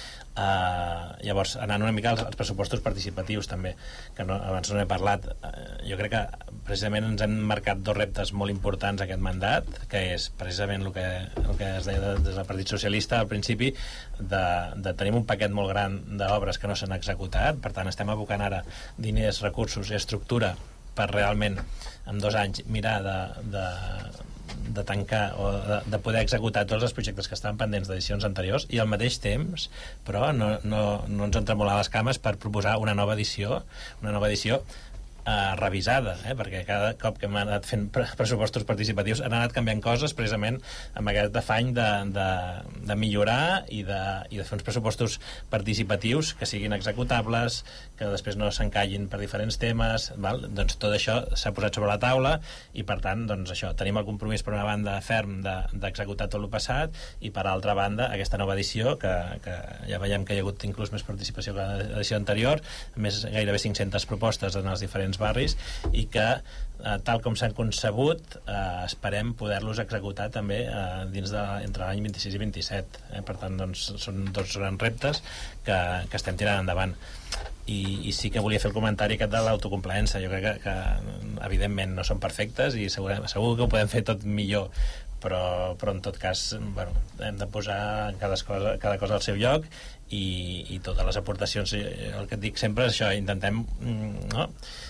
Uh, llavors, anant una mica als, als pressupostos participatius també, que no, abans no he parlat, uh, jo crec que precisament ens hem marcat dos reptes molt importants aquest mandat, que és precisament el que, el que es deia des del Partit Socialista al principi, de, de tenir un paquet molt gran d'obres que no s'han executat. Per tant, estem abocant ara diners, recursos i estructura per realment en dos anys mirar de, de, de tancar o de, de poder executar tots els projectes que estaven pendents d'edicions anteriors, i al mateix temps però no, no, no ens han tremolat les cames per proposar una nova edició una nova edició Uh, revisada, eh? Perquè cada cop que hem anat fent pressupostos participatius han anat canviant coses precisament amb aquest afany de, de, de millorar i de, i de fer uns pressupostos participatius que siguin executables, que després no s'encallin per diferents temes, val? Doncs tot això s'ha posat sobre la taula i per tant doncs això, tenim el compromís per una banda ferm d'executar de, tot el passat i per altra banda aquesta nova edició que, que ja veiem que hi ha hagut inclús més participació que l'edició anterior, més gairebé cinc-centes propostes en els diferents barris i que eh, tal com s'han concebut eh, esperem poder-los executar també eh, dins de, entre l'any vint-i-sis i vint-i-set, eh? Per tant doncs, són dos grans reptes que, que estem tirant endavant. I, i sí que volia fer el comentari aquest de l'autocomplaença. Jo crec que, que evidentment no són perfectes i segur, segur que ho podem fer tot millor, però, però en tot cas bueno, hem de posar cada cosa, cada cosa al seu lloc i, i totes les aportacions, el que et dic sempre és això, intentem no?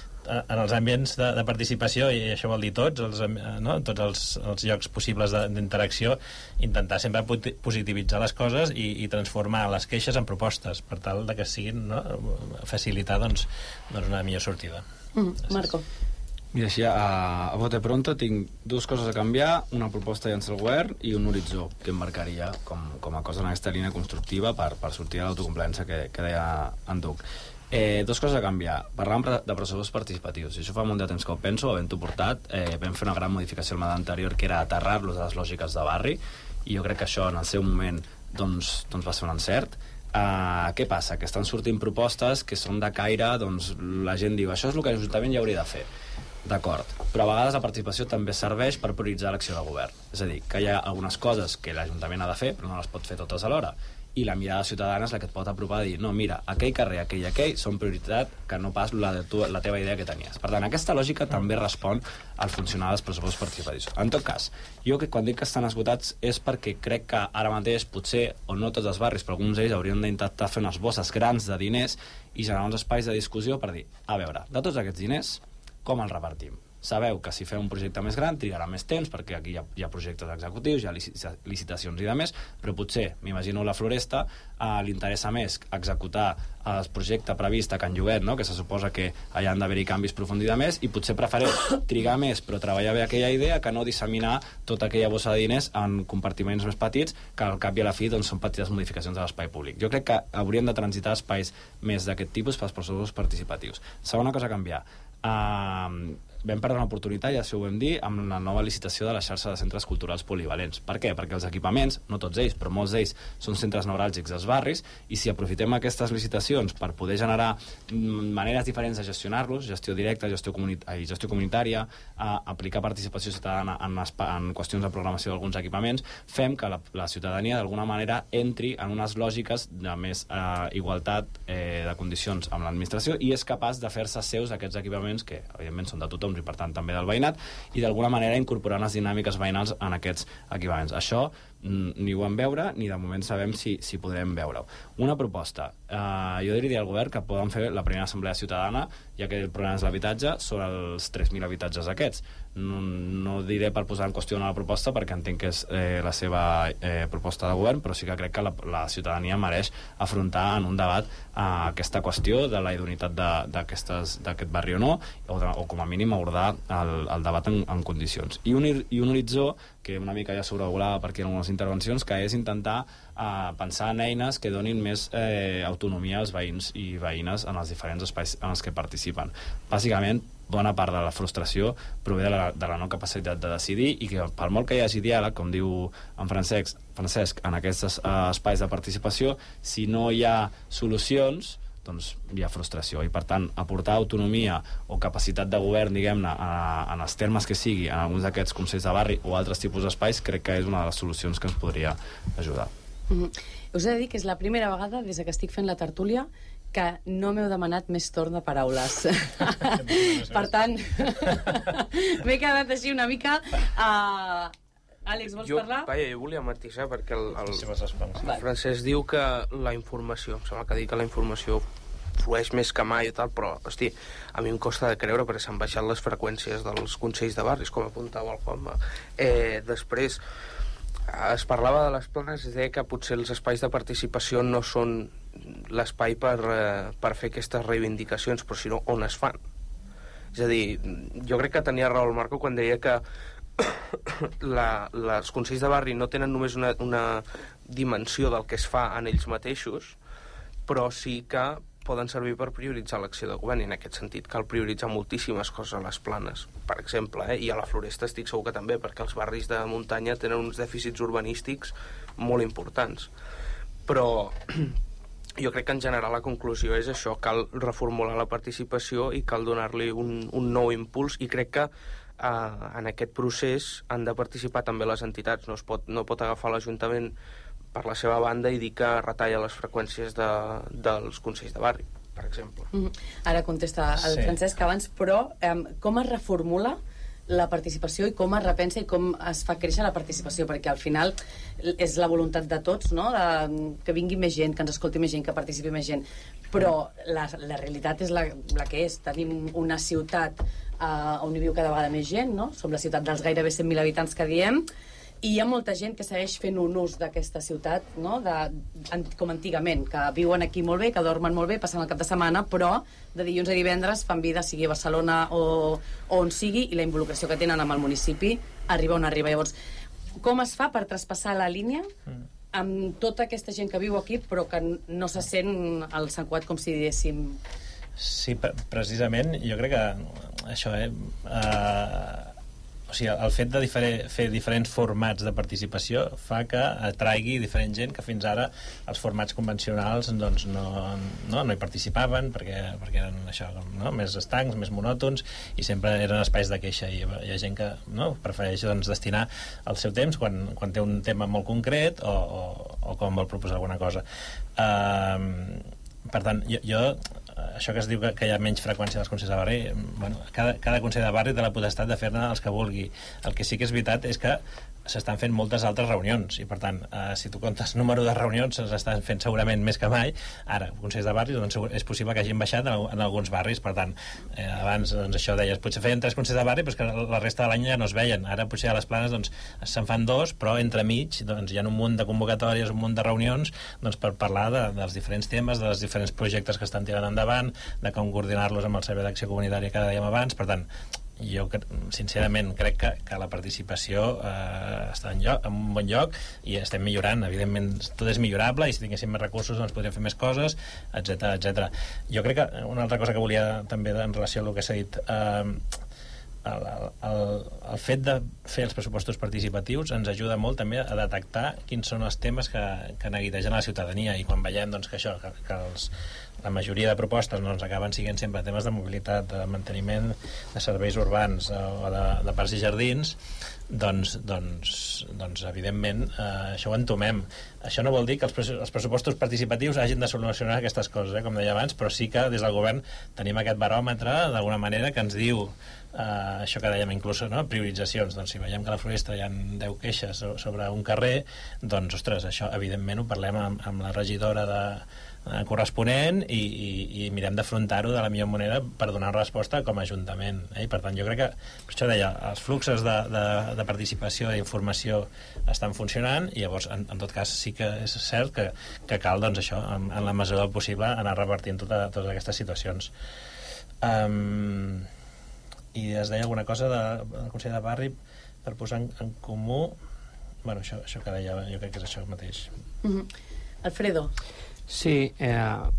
En els ambients de, de participació, i això vol dir tots els, no? tots els, els llocs possibles d'interacció, intentar sempre positivitzar les coses i, i transformar les queixes en propostes per tal de que siguin no? facilitar doncs, doncs una millor sortida. Mm, Marco. Mira, així, a, a bote pronto tinc dues coses a canviar, una proposta llançar el govern i un horitzó que em marcaria com, com a cosa en aquesta línia constructiva per, per sortir de l'autocomplaença que, que deia en Duc. Eh, dos coses a canviar. Parlàvem de pressupostos participatius, i això fa molt de temps que ho penso, havent-ho portat, eh, vam fer una gran modificació al mandat anterior, que era aterrar-los a les lògiques de barri, i jo crec que això en el seu moment doncs, doncs va ser un encert. Uh, què passa? Que estan sortint propostes que són de caire, doncs la gent diu això és el que l'Ajuntament ja hauria de fer. D'acord, però a vegades la participació també serveix per prioritzar l'acció de govern. És a dir, que hi ha algunes coses que l'Ajuntament ha de fer, però no les pot fer totes alhora. I la mirada ciutadana és la que et pot apropar a dir no, mira, aquell carrer, aquell i aquell són prioritat que no pas la, de tu, la teva idea que tenies. Per tant, aquesta lògica també respon al funcionar dels pressupostos participatius. En tot cas, jo que quan dic que estan esgotats és perquè crec que ara mateix potser, o no tots els barris, però alguns d'ells haurien d'intentar fer unes bosses grans de diners i generar uns espais de discussió per dir, a veure, de tots aquests diners, com els repartim? Sabeu que si feu un projecte més gran trigarà més temps perquè aquí hi ha, hi ha projectes executius, hi ha licitacions i de més, però potser, m'imagino la Floresta, eh, li interessa més executar el projecte previst a Can Lloguet, no? Que se suposa que allà han d'haver-hi canvis profunds i de més, i potser prefereix trigar més però treballar bé aquella idea que no disseminar tota aquella bossa de diners en compartiments més petits que al cap i a la fi doncs, són petites modificacions de l'espai públic. Jo crec que hauríem de transitar espais més d'aquest tipus pels pressupostos participatius. Segona cosa a canviar. Uh, vam perdre una oportunitat, ja ho vam dir, amb la nova licitació de la xarxa de centres culturals polivalents. Per què? Perquè els equipaments, no tots ells, però molts d'ells, són centres neuràlgics dels barris, i si aprofitem aquestes licitacions per poder generar maneres diferents de gestionar-los, gestió directa, gestió, comuni gestió comunitària, a aplicar participació ciutadana en, en qüestions de programació d'alguns equipaments, fem que la, la ciutadania d'alguna manera entri en unes lògiques de més eh, igualtat eh, de condicions amb l'administració i és capaç de fer-se seus aquests equipaments que evidentment són de tothom i per tant també del veïnat i d'alguna manera incorporar unes dinàmiques veïnals en aquests equipaments. Això ni ho vam veure ni de moment sabem si, si podrem veure-ho. Una proposta. Uh, jo diria al govern que poden fer la primera assemblea ciutadana, ja que el problema és l'habitatge, sobre els tres mil habitatges aquests. No, no diré per posar en qüestió la proposta perquè entenc que és eh, la seva eh, proposta de govern, però sí que crec que la, la ciutadania mereix afrontar en un debat eh, aquesta qüestió de la idoneïtat d'aquest barri o no, o, de, o com a mínim abordar el, el debat en, en condicions. I un, I un horitzó que una mica ja sobrevolava per aquí en algunes intervencions, que és intentar eh, pensar en eines que donin més eh, autonomia als veïns i veïnes en els diferents espais en els que participen. Bàsicament, bona part de la frustració prové de la, de la no capacitat de decidir i que per molt que hi hagi diàleg, com diu en Francesc, Francesc en aquests uh, espais de participació, si no hi ha solucions, doncs hi ha frustració. I per tant, aportar autonomia o capacitat de govern, diguem-ne, en els termes que sigui, en alguns d'aquests consells de barri o altres tipus d'espais, crec que és una de les solucions que ens podria ajudar. Mm-hmm. Us he de dir que és la primera vegada des que estic fent la tertúlia que no m'heu demanat més torn de paraules. Per tant, m'he quedat així una mica... Uh... Àlex, vols jo, parlar? Vaja, jo volia matisar perquè el, el, el Francesc diu que la informació, em sembla que dir que la informació flueix més que mai i tal, però, hosti, a mi em costa de creure perquè s'han baixat les freqüències dels consells de barris, com apuntava el Juanma. Eh, després, es parlava de les planes, es deia que potser els espais de participació no són l'espai per, eh, per fer aquestes reivindicacions, però sinó on es fan. És a dir, jo crec que tenia raó el Marco quan deia que la, la, els consells de barri no tenen només una, una dimensió del que es fa en ells mateixos, però sí que poden servir per prioritzar l'acció de govern, i en aquest sentit cal prioritzar moltíssimes coses a les planes, per exemple, eh? I a la Floresta estic segur que també, perquè els barris de muntanya tenen uns dèficits urbanístics molt importants. Però jo crec que en general la conclusió és això, cal reformular la participació i cal donar-li un, un nou impuls, i crec que Uh, en aquest procés han de participar també les entitats. No, es pot, no pot agafar l'Ajuntament per la seva banda i dir que retalla les freqüències de, dels consells de barri, per exemple. Mm-hmm. Ara contesta el sí. Francesc abans, però um, com es reformula la participació i com es repensa i com es fa créixer la participació, perquè al final és la voluntat de tots, no? De, que vingui més gent, que ens escolti més gent, que participi més gent, però la, la realitat és la, la que és. Tenim una ciutat uh, on hi viu cada vegada més gent, no? Som la ciutat dels gairebé cent mil habitants que diem, i hi ha molta gent que segueix fent un ús d'aquesta ciutat, no? De, com antigament, que viuen aquí molt bé, que dormen molt bé, passen el cap de setmana, però de dilluns a divendres fan vida, sigui a Barcelona o, o on sigui, i la involucració que tenen amb el municipi arriba on arriba. Llavors, com es fa per traspassar la línia amb tota aquesta gent que viu aquí però que no se sent al Sant Cugat, com si diguéssim? Sí, precisament, jo crec que això, eh... Uh... O sigui, el fet de difere, fer diferents formats de participació fa que atraigui diferent gent que fins ara els formats convencionals doncs, no, no, no hi participaven perquè, perquè eren això, no? Més estancs, més monòtons, i sempre eren espais de queixa, i hi ha gent que no, prefereix doncs, destinar el seu temps quan, quan té un tema molt concret o, o, o quan vol proposar alguna cosa. Uh, per tant, jo, jo això que es diu que, que hi ha menys freqüència dels consells de barri, bueno, cada, cada consell de barri té la potestat de fer-ne els que vulgui. El que sí que és veritat és que s'estan fent moltes altres reunions, i per tant, eh, si tu comptes número de reunions, s'estan fent segurament més que mai. Ara, consells de barri, doncs és possible que hagin baixat en, en alguns barris, per tant, eh, abans, doncs això deies, potser feien tres consells de barri, però és que la resta de l'any ja no es veien. Ara potser a les planes doncs se'n fan dos, però entremig doncs, hi ha un munt de convocatòries, un munt de reunions doncs, per parlar de, dels diferents temes, dels diferents projectes que estan tirant endavant, de com coordinar-los amb el Servei d'Acció Comunitària que dèiem abans. Per tant, jo sincerament crec que, que la participació eh, està en, lloc, en un bon lloc, i estem millorant. Evidentment tot és millorable, i si tinguéssim més recursos doncs podríem fer més coses, etcètera etcètera. Jo crec que una altra cosa que volia també en relació amb el que s'ha dit, eh, el, el, el fet de fer els pressupostos participatius ens ajuda molt també a detectar quins són els temes que, que neguitegen a la ciutadania, i quan veiem doncs, que això, que, que els, la majoria de propostes doncs, acaben siguent sempre temes de mobilitat, de manteniment de serveis urbans o de, de parcs i jardins, doncs, doncs, doncs evidentment eh, això ho entomem. Això no vol dir que els, pres els pressupostos participatius hagin de solucionar aquestes coses, eh, com deia abans, però sí que des del govern tenim aquest baròmetre d'alguna manera que ens diu eh, això que dèiem inclús, no? Prioritzacions. Doncs si veiem que a la Floresta hi ha deu queixes sobre un carrer, doncs ostres, això evidentment ho parlem amb, amb la regidora de corresponent i, i, i mirem d'afrontar-ho de la millor manera per donar resposta com a Ajuntament, eh? I per tant jo crec que, per això deia, els fluxos de, de, de participació i d'informació estan funcionant, i llavors en, en tot cas sí que és cert que, que cal doncs això, en, en la mesura del possible, anar revertint tota, totes aquestes situacions. Um, i es deia alguna cosa de, del Consell de Barri per posar en, en comú, bueno, això, això que deia, jo crec que és això mateix. Mm-hmm. Alfredo. Sí, eh,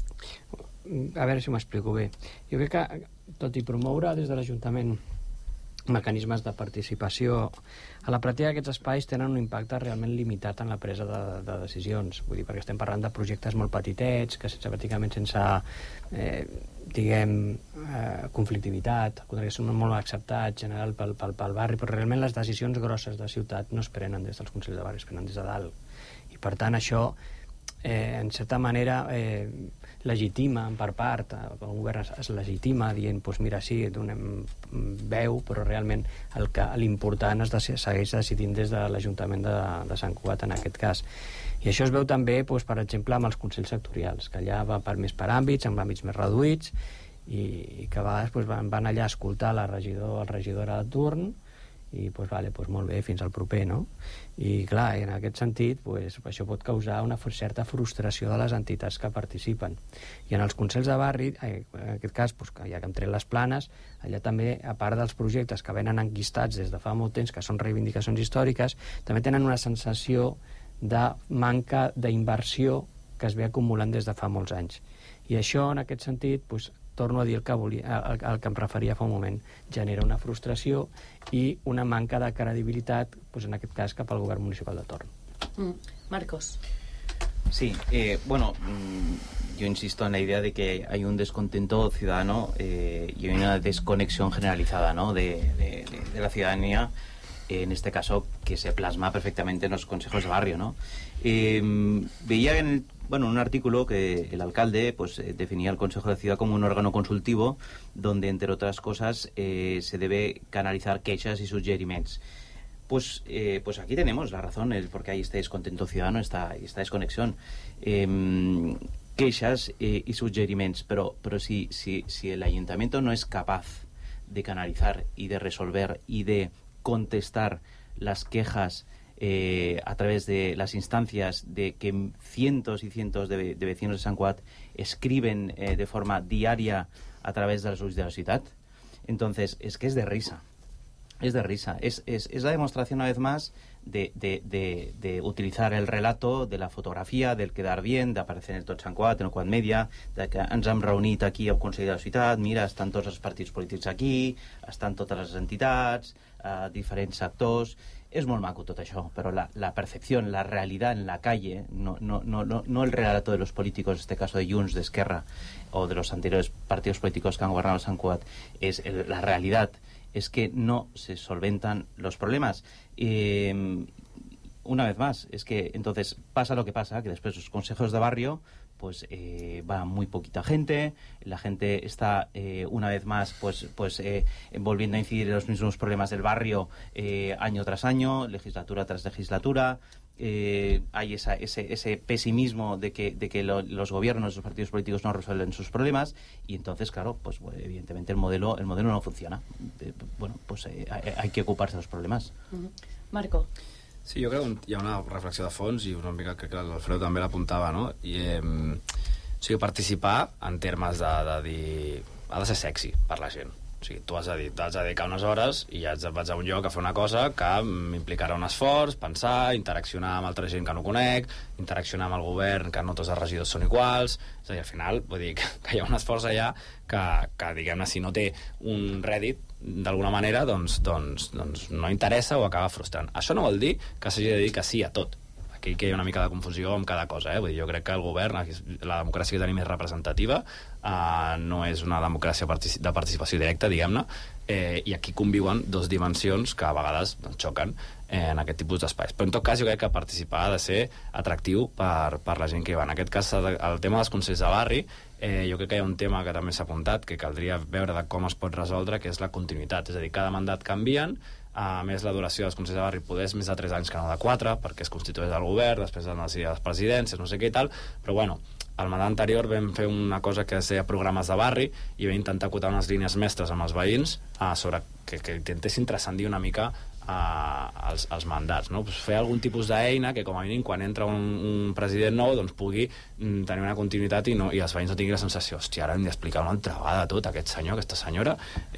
a veure si m'explico bé. Jo crec que, tot i promoure des de l'Ajuntament mecanismes de participació, a la pràctica aquests espais tenen un impacte realment limitat en la presa de, de decisions. Vull dir, perquè estem parlant de projectes molt petitets, que sense, pràcticament sense, eh, diguem, eh, conflictivitat, que són molt acceptats en general pel, pel, pel barri, però realment les decisions grosses de ciutat no es prenen des dels consells de barri, es prenen des de dalt. I per tant això Eh, en certa manera eh, legitima per part, el govern es, es legitima dient, doncs mira, sí, donem veu, però realment el que l'important es de, segueix decidint des de l'Ajuntament de, de Sant Cugat en aquest cas. I això es veu també, doncs, per exemple, amb els consells sectorials, que allà va per més per àmbits, amb àmbits més reduïts, i, i que a vegades doncs, van, van allà a escoltar la regidor, el regidora de turn, i doncs, vale, doncs molt bé, fins al proper, no? I clar, en aquest sentit doncs, això pot causar una certa frustració de les entitats que participen. I en els consells de barri, en aquest cas, doncs, que ja que hem tret les planes, allà també, a part dels projectes que venen enquistats des de fa molt temps, que són reivindicacions històriques, també tenen una sensació de manca d'inversió que es ve acumulant des de fa molts anys. I això, en aquest sentit, doncs, torno a dir el que, volia, el, el que em referia fa un moment, genera una frustració i una manca de credibilitat, pues en aquest cas, cap al govern municipal de torn. Mm. Marcos. Sí, eh, bueno, mmm, yo insisto en la idea de que hay un descontento ciudadano eh, y hay una desconexión generalizada, ¿no? de, de, de, de la ciudadanía, eh, en este caso, que se plasma perfectamente en los consejos de barrio, ¿no? Eh, veía en el Bueno, un artículo que el alcalde pues eh, definía el Consejo de Ciudad como un órgano consultivo donde, entre otras cosas, eh, se debe canalizar queixas y suggeriments. Pues, eh, pues aquí tenemos la razón, el por qué hay este descontento ciudadano, esta, esta desconexión. Eh, queixas eh, y suggeriments, pero, pero si, si, si el ayuntamiento no es capaz de canalizar y de resolver y de contestar las quejas Eh, a través de las instancias de que cientos y cientos de, de vecinos de Sant Cugat escriben eh, de forma diaria a través de las ulls de la ciudad, entonces es que es de risa, es de risa, es, es, es la demostración una vez más de, de, de, de utilizar el relato de la fotografía, del quedar bien, d'aparèixer en el Tot Sant Cugat, en el Cugat Mèdia, de que ens hem reunit aquí al Consell de la Ciutat, mira, estan tots els partits polítics aquí, estan totes les entitats, eh, diferents sectors. Es muy maco todo eso, pero la, la percepción, la realidad en la calle, no, no, no, no, no el relato de los políticos, en este caso de Junts, de Esquerra, o de los anteriores partidos políticos que han gobernado Sant Cugat, es el, la realidad es que no se solventan los problemas. Eh, una vez más, es que entonces pasa lo que pasa, que después los consejos de barrio pues eh, va muy poquita gente, la gente está eh, una vez más pues pues eh, volviendo a incidir en los mismos problemas del barrio eh, año tras año, legislatura tras legislatura. Eh, hay esa, ese, ese pesimismo de que, de que lo, los gobiernos, los partidos políticos no resuelven sus problemas, y entonces, claro, pues evidentemente el modelo, el modelo no funciona. Eh, bueno, pues eh, hay, hay que ocuparse de los problemas. Uh-huh. Marco. Sí, jo crec que hi ha una reflexió de fons i una mica crec que l'Alfredo també l'apuntava, no? I, eh, o sigui, participar en termes de, de dir... ha de ser sexy per la gent. O sigui, tu has de, dir, has de dedicar unes hores i ja vaig a un lloc a fer una cosa que m'implicarà un esforç, pensar, interaccionar amb altra gent que no conec, interaccionar amb el govern, que no tots els regidors són iguals. És a dir, al final, vull dir que, que hi ha un esforç allà que, que diguem-ne, si no té un rèdit, d'alguna manera doncs, doncs, doncs no interessa o acaba frustrant. Això no vol dir que s'hagi de dir que sí a tot. Aquí hi ha una mica de confusió amb cada cosa, eh? Vull dir, jo crec que el govern, la democràcia que tenim és representativa, eh, no és una democràcia de participació directa, diguem-ne, eh, i aquí conviuen dos dimensions que a vegades doncs, xoquen eh, en aquest tipus d'espais. Però en tot cas jo crec que participar ha de ser atractiu per, per la gent que hi va. En aquest cas, el tema dels consells de barri, eh, jo crec que hi ha un tema que també s'ha apuntat, que caldria veure de com es pot resoldre, que és la continuïtat. És a dir, cada mandat canvien, a més la duració dels consells de barri poder és més de tres anys que no de quatre, perquè es constitueix el govern, després han de decidir les presidències, no sé què i tal, però bueno, al mandat anterior vam fer una cosa que es deia programes de barri i vam intentar acotar unes línies mestres amb els veïns eh, sobre que, que intentessin transcendir una mica Uh, els, els mandats, no? Pues fer algun tipus d'eina que com a mínim quan entra un, un president nou doncs pugui mm, tenir una continuïtat i, no, i els veïns no tinguin la sensació, hòstia, ara hem d'explicar una altra vegada tot aquest senyor, aquesta senyora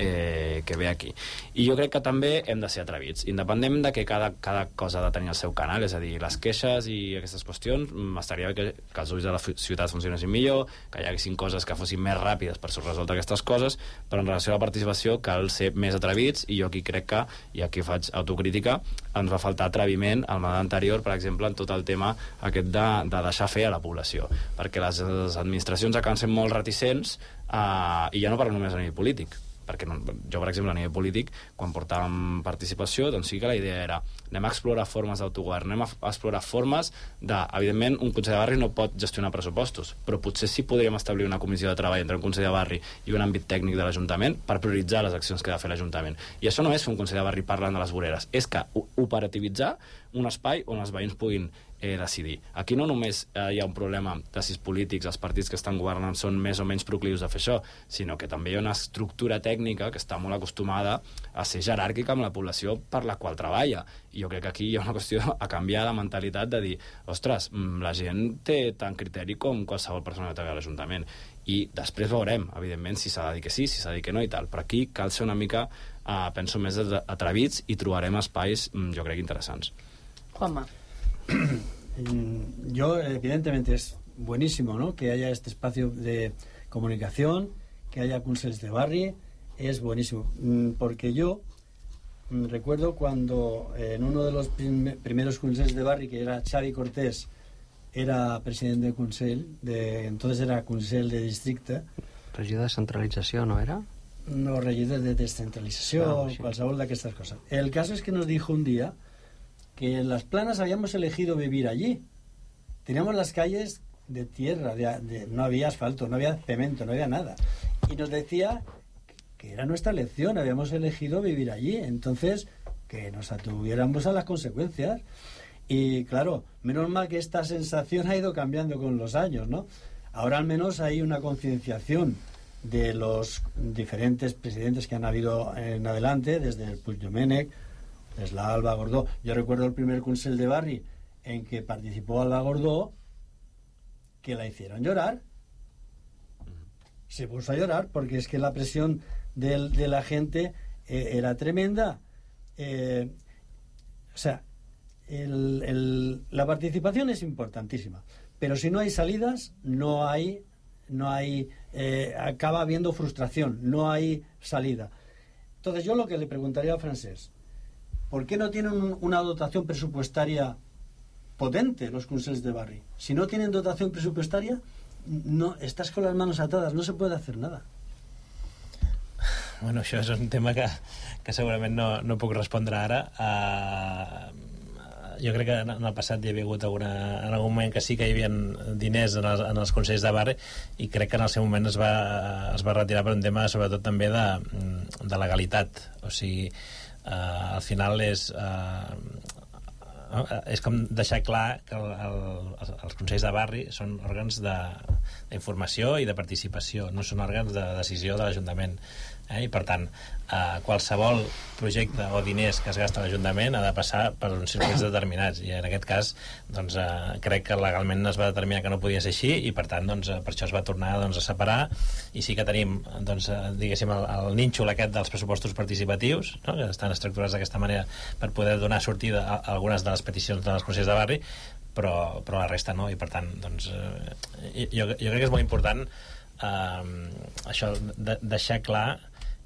eh, que ve aquí. I jo crec que també hem de ser atrevits, independent de que cada, cada cosa ha de tenir el seu canal, és a dir, les queixes i aquestes qüestions, estaria bé que, que els ulls de la ciutat funcionessin millor, que hi haguessin coses que fossin més ràpides per resoldre aquestes coses, però en relació a la participació cal ser més atrevits i jo aquí crec que, i aquí faig autocrítica, ens va faltar atreviment al mandat anterior, per exemple, en tot el tema aquest de, de deixar fer a la població, perquè les, les administracions acaben sent molt reticents eh, i ja no parlo només a nivell polític, perquè no, jo, per exemple, a nivell polític, quan portàvem participació, doncs sí que la idea era anem a explorar formes d'autogovern, anem a explorar formes de, evidentment, un consell de barri no pot gestionar pressupostos, però potser sí podríem establir una comissió de treball entre un consell de barri i un àmbit tècnic de l'Ajuntament per prioritzar les accions que ha de fer l'Ajuntament. I això no és fer un consell de barri parlant de les voreres, és que operativitzar un espai on els veïns puguin eh, decidir. Aquí no només eh, hi ha un problema de si els polítics, els partits que estan governant són més o menys proclius a fer això, sinó que també hi ha una estructura tècnica que està molt acostumada a ser jeràrquica amb la població per la qual treballa. I jo crec que aquí hi ha una qüestió a canviar la mentalitat de dir, ostres, la gent té tant criteri com qualsevol persona que treballa a l'Ajuntament. I després veurem, evidentment, si s'ha de dir que sí, si s'ha de dir que no i tal. Però aquí cal ser una mica, eh, penso, més atrevits i trobarem espais, jo crec, interessants. Juanma. Yo, evidentemente, es buenísimo, ¿no?, que haya este espacio de comunicación, que haya consejos de barri, es buenísimo. Porque yo recuerdo cuando en uno de los prim primeros consejos de barri, que era Xavi Cortés, era presidente del consell, de, entonces era consell de districte. Regidor de centralització, ¿no era? No, regidor de descentralización, no, sí. Qualsevol d'aquestes cosas. El caso es que nos dijo un día que en Las Planas habíamos elegido vivir allí. Teníamos las calles de tierra, de, de, no había asfalto, no había cemento, no había nada. Y nos decía que era nuestra elección, habíamos elegido vivir allí. Entonces, que nos atuviéramos a las consecuencias. Y claro, menos mal que esta sensación ha ido cambiando con los años, ¿no? Ahora al menos hay una concienciación de los diferentes presidentes que han habido en adelante, desde el Puig Domènech, desde la Alba Gordó. Yo recuerdo el primer consell de barri en que participó Alba Gordó, que la hicieron llorar. Se puso a llorar porque es que la presión de, de la gente eh, era tremenda. Eh, o sea, el, el, la participación es importantísima, pero si no hay salidas, no hay, no hay eh, acaba habiendo frustración, no hay salida. Entonces yo lo que le preguntaría a Francesc, ¿por qué no tienen un, una dotación presupuestaria potente los consells de barri? Si no tienen dotación presupuestaria, no, estás con las manos atadas, no se puede hacer nada. Bueno, això és un tema que, que segurament no, no puc respondre ara. Uh, jo crec que en el passat hi havia hagut alguna, en algun moment que sí que hi havia diners en els, en els consells de barri, i crec que en el seu moment es va, es va retirar per un tema sobretot també de, de legalitat. O sigui, uh, al final és... Uh, és com deixar clar que el, el, els consells de barri són òrgans d'informació i de participació, no són òrgans de decisió de l'Ajuntament. Eh? I per tant, eh, qualsevol projecte o diners que es gasta a l'Ajuntament ha de passar per uns circuits determinats, i en aquest cas doncs, eh, crec que legalment es va determinar que no podia ser així, i per tant doncs, per això es va tornar doncs, a separar. I sí que tenim doncs, diguéssim el, el nínxol aquest dels pressupostos participatius, no? Que estan estructurats d'aquesta manera per poder donar sortida a, a algunes de les peticions dels consells de barri, però, però la resta no, i per tant doncs, eh, jo, jo crec que és molt important eh, això de deixar clar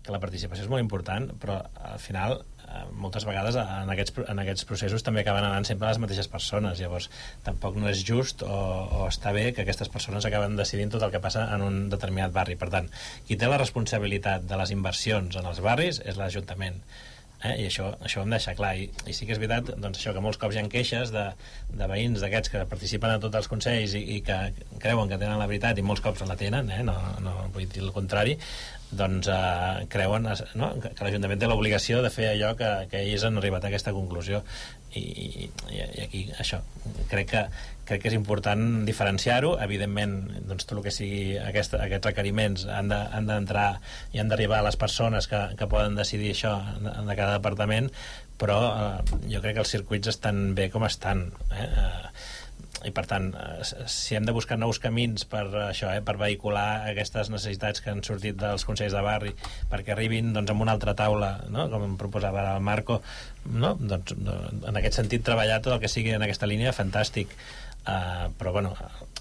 que la participació és molt important, però al final moltes vegades en aquests, en aquests processos també acaben anant sempre les mateixes persones, llavors tampoc no és just o, o està bé que aquestes persones acaben decidint tot el que passa en un determinat barri. Per tant, qui té la responsabilitat de les inversions en els barris és l'Ajuntament. Eh? I això, això ho hem de deixar clar, I, i sí que és veritat doncs això, que molts cops hi ha queixes de, de veïns d'aquests que participen a tots els consells i, i que creuen que tenen la veritat i molts cops la tenen, eh? no, no vull dir el contrari, doncs eh, creuen no? que, que l'Ajuntament té l'obligació de fer allò que, que ells han arribat a aquesta conclusió. I, i, i aquí això crec que, crec que és important diferenciar-ho. Evidentment doncs, tot el que sigui aquest, aquests requeriments han d'entrar de, i han d'arribar a les persones que, que poden decidir això de cada departament, però eh, jo crec que els circuits estan bé com estan, eh? eh i per tant, si hem de buscar nous camins per això, eh, per vehicular aquestes necessitats que han sortit dels consells de barri perquè arribin doncs, amb una altra taula, no? Com proposava el Marco, no? Doncs, en aquest sentit treballar tot el que sigui en aquesta línia, fantàstic. Uh, però bueno,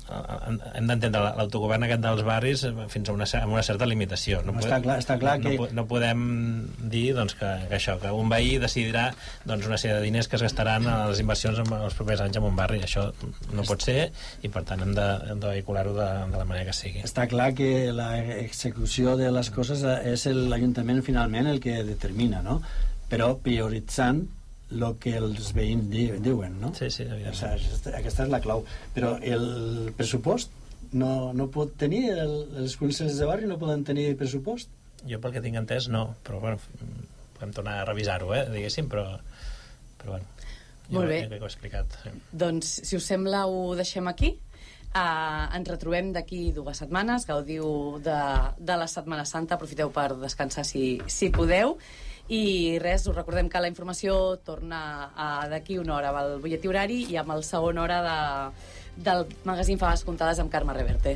hem d'entendre l'autogovern aquest dels barris fins a una, a una certa limitació. No, no, està clar, està clar no, que... no, no podem dir doncs, que, que això, que un veí decidirà doncs, una sèrie de diners que es gastaran a les inversions en els propers anys en un barri. Això no pot ser i per tant hem de, hem de vehicular-ho de, de la manera que sigui. Està clar que l'execució de les coses és l'Ajuntament finalment el que determina, no? Però prioritzant el que els veïns diuen, no? Sí, sí, evidentment. O sigui, aquesta és la clau. Però el pressupost no, no pot tenir, el, els consells de barri no poden tenir pressupost? Jo pel que tinc entès no, però bueno, podem tornar a revisar-ho, eh, diguéssim, però, però bueno, jo molt bé. Crec que ho he explicat. Sí. Doncs, si us sembla, ho deixem aquí. Uh, ens retrobem d'aquí dues setmanes. Gaudiu de, de la Setmana Santa, aprofiteu per descansar si, si podeu. I res, us recordem que la informació torna uh, d'aquí una hora al butlletí horari i amb el segon hora de, del magazín Faves Comptades amb Carme Reverte.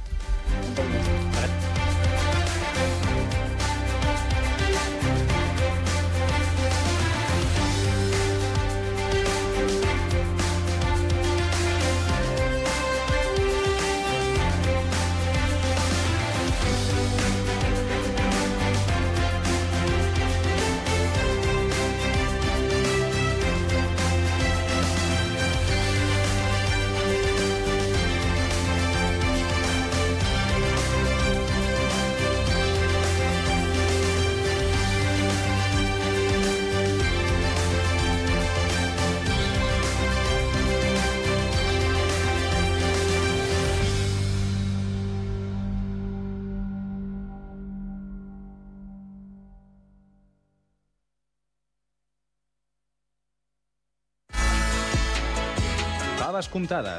Faves comptades.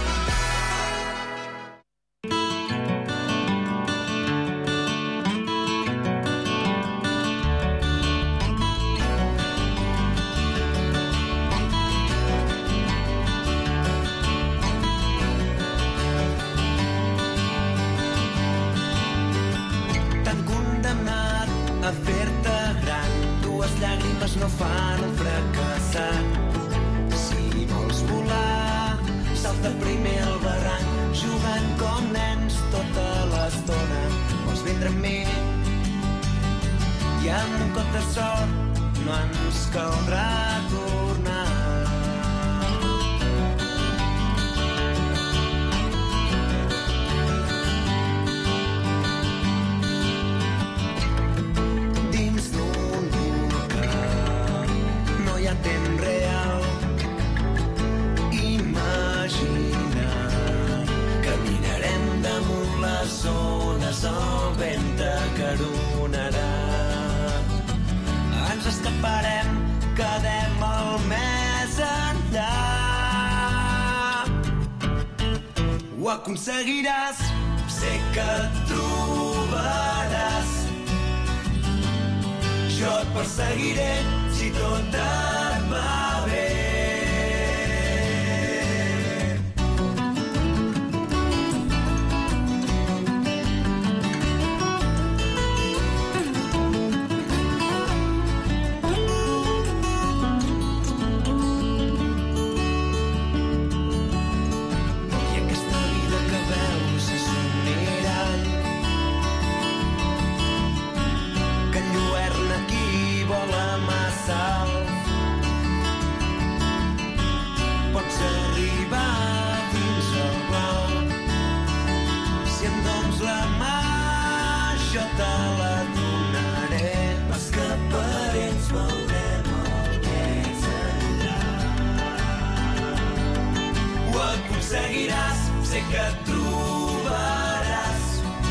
T'han condemnat a fer-te gran, dues llàgrimes no fan un fracassat. Si vols volar, salta primer al barranc, jugant com nens tota l'estona. Vols vindre amb mi? I amb un cop de sort no ens caldrà tornar. Dins d'un volcà no hi ha temps real. Imagina, caminarem damunt les ones, el vent t'acaronarà. Ens escaparem, quedem al més enllà. Ho aconseguiràs, sé que et trobaràs. Jo et perseguiré si tot et va bé. Que que et trobaràs.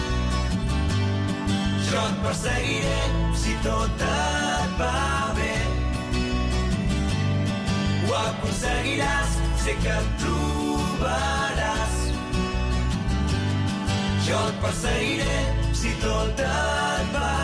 Jo et perseguiré si tot et va bé. Ho aconseguiràs, sé que et trobaràs. Jo et perseguiré si tot et va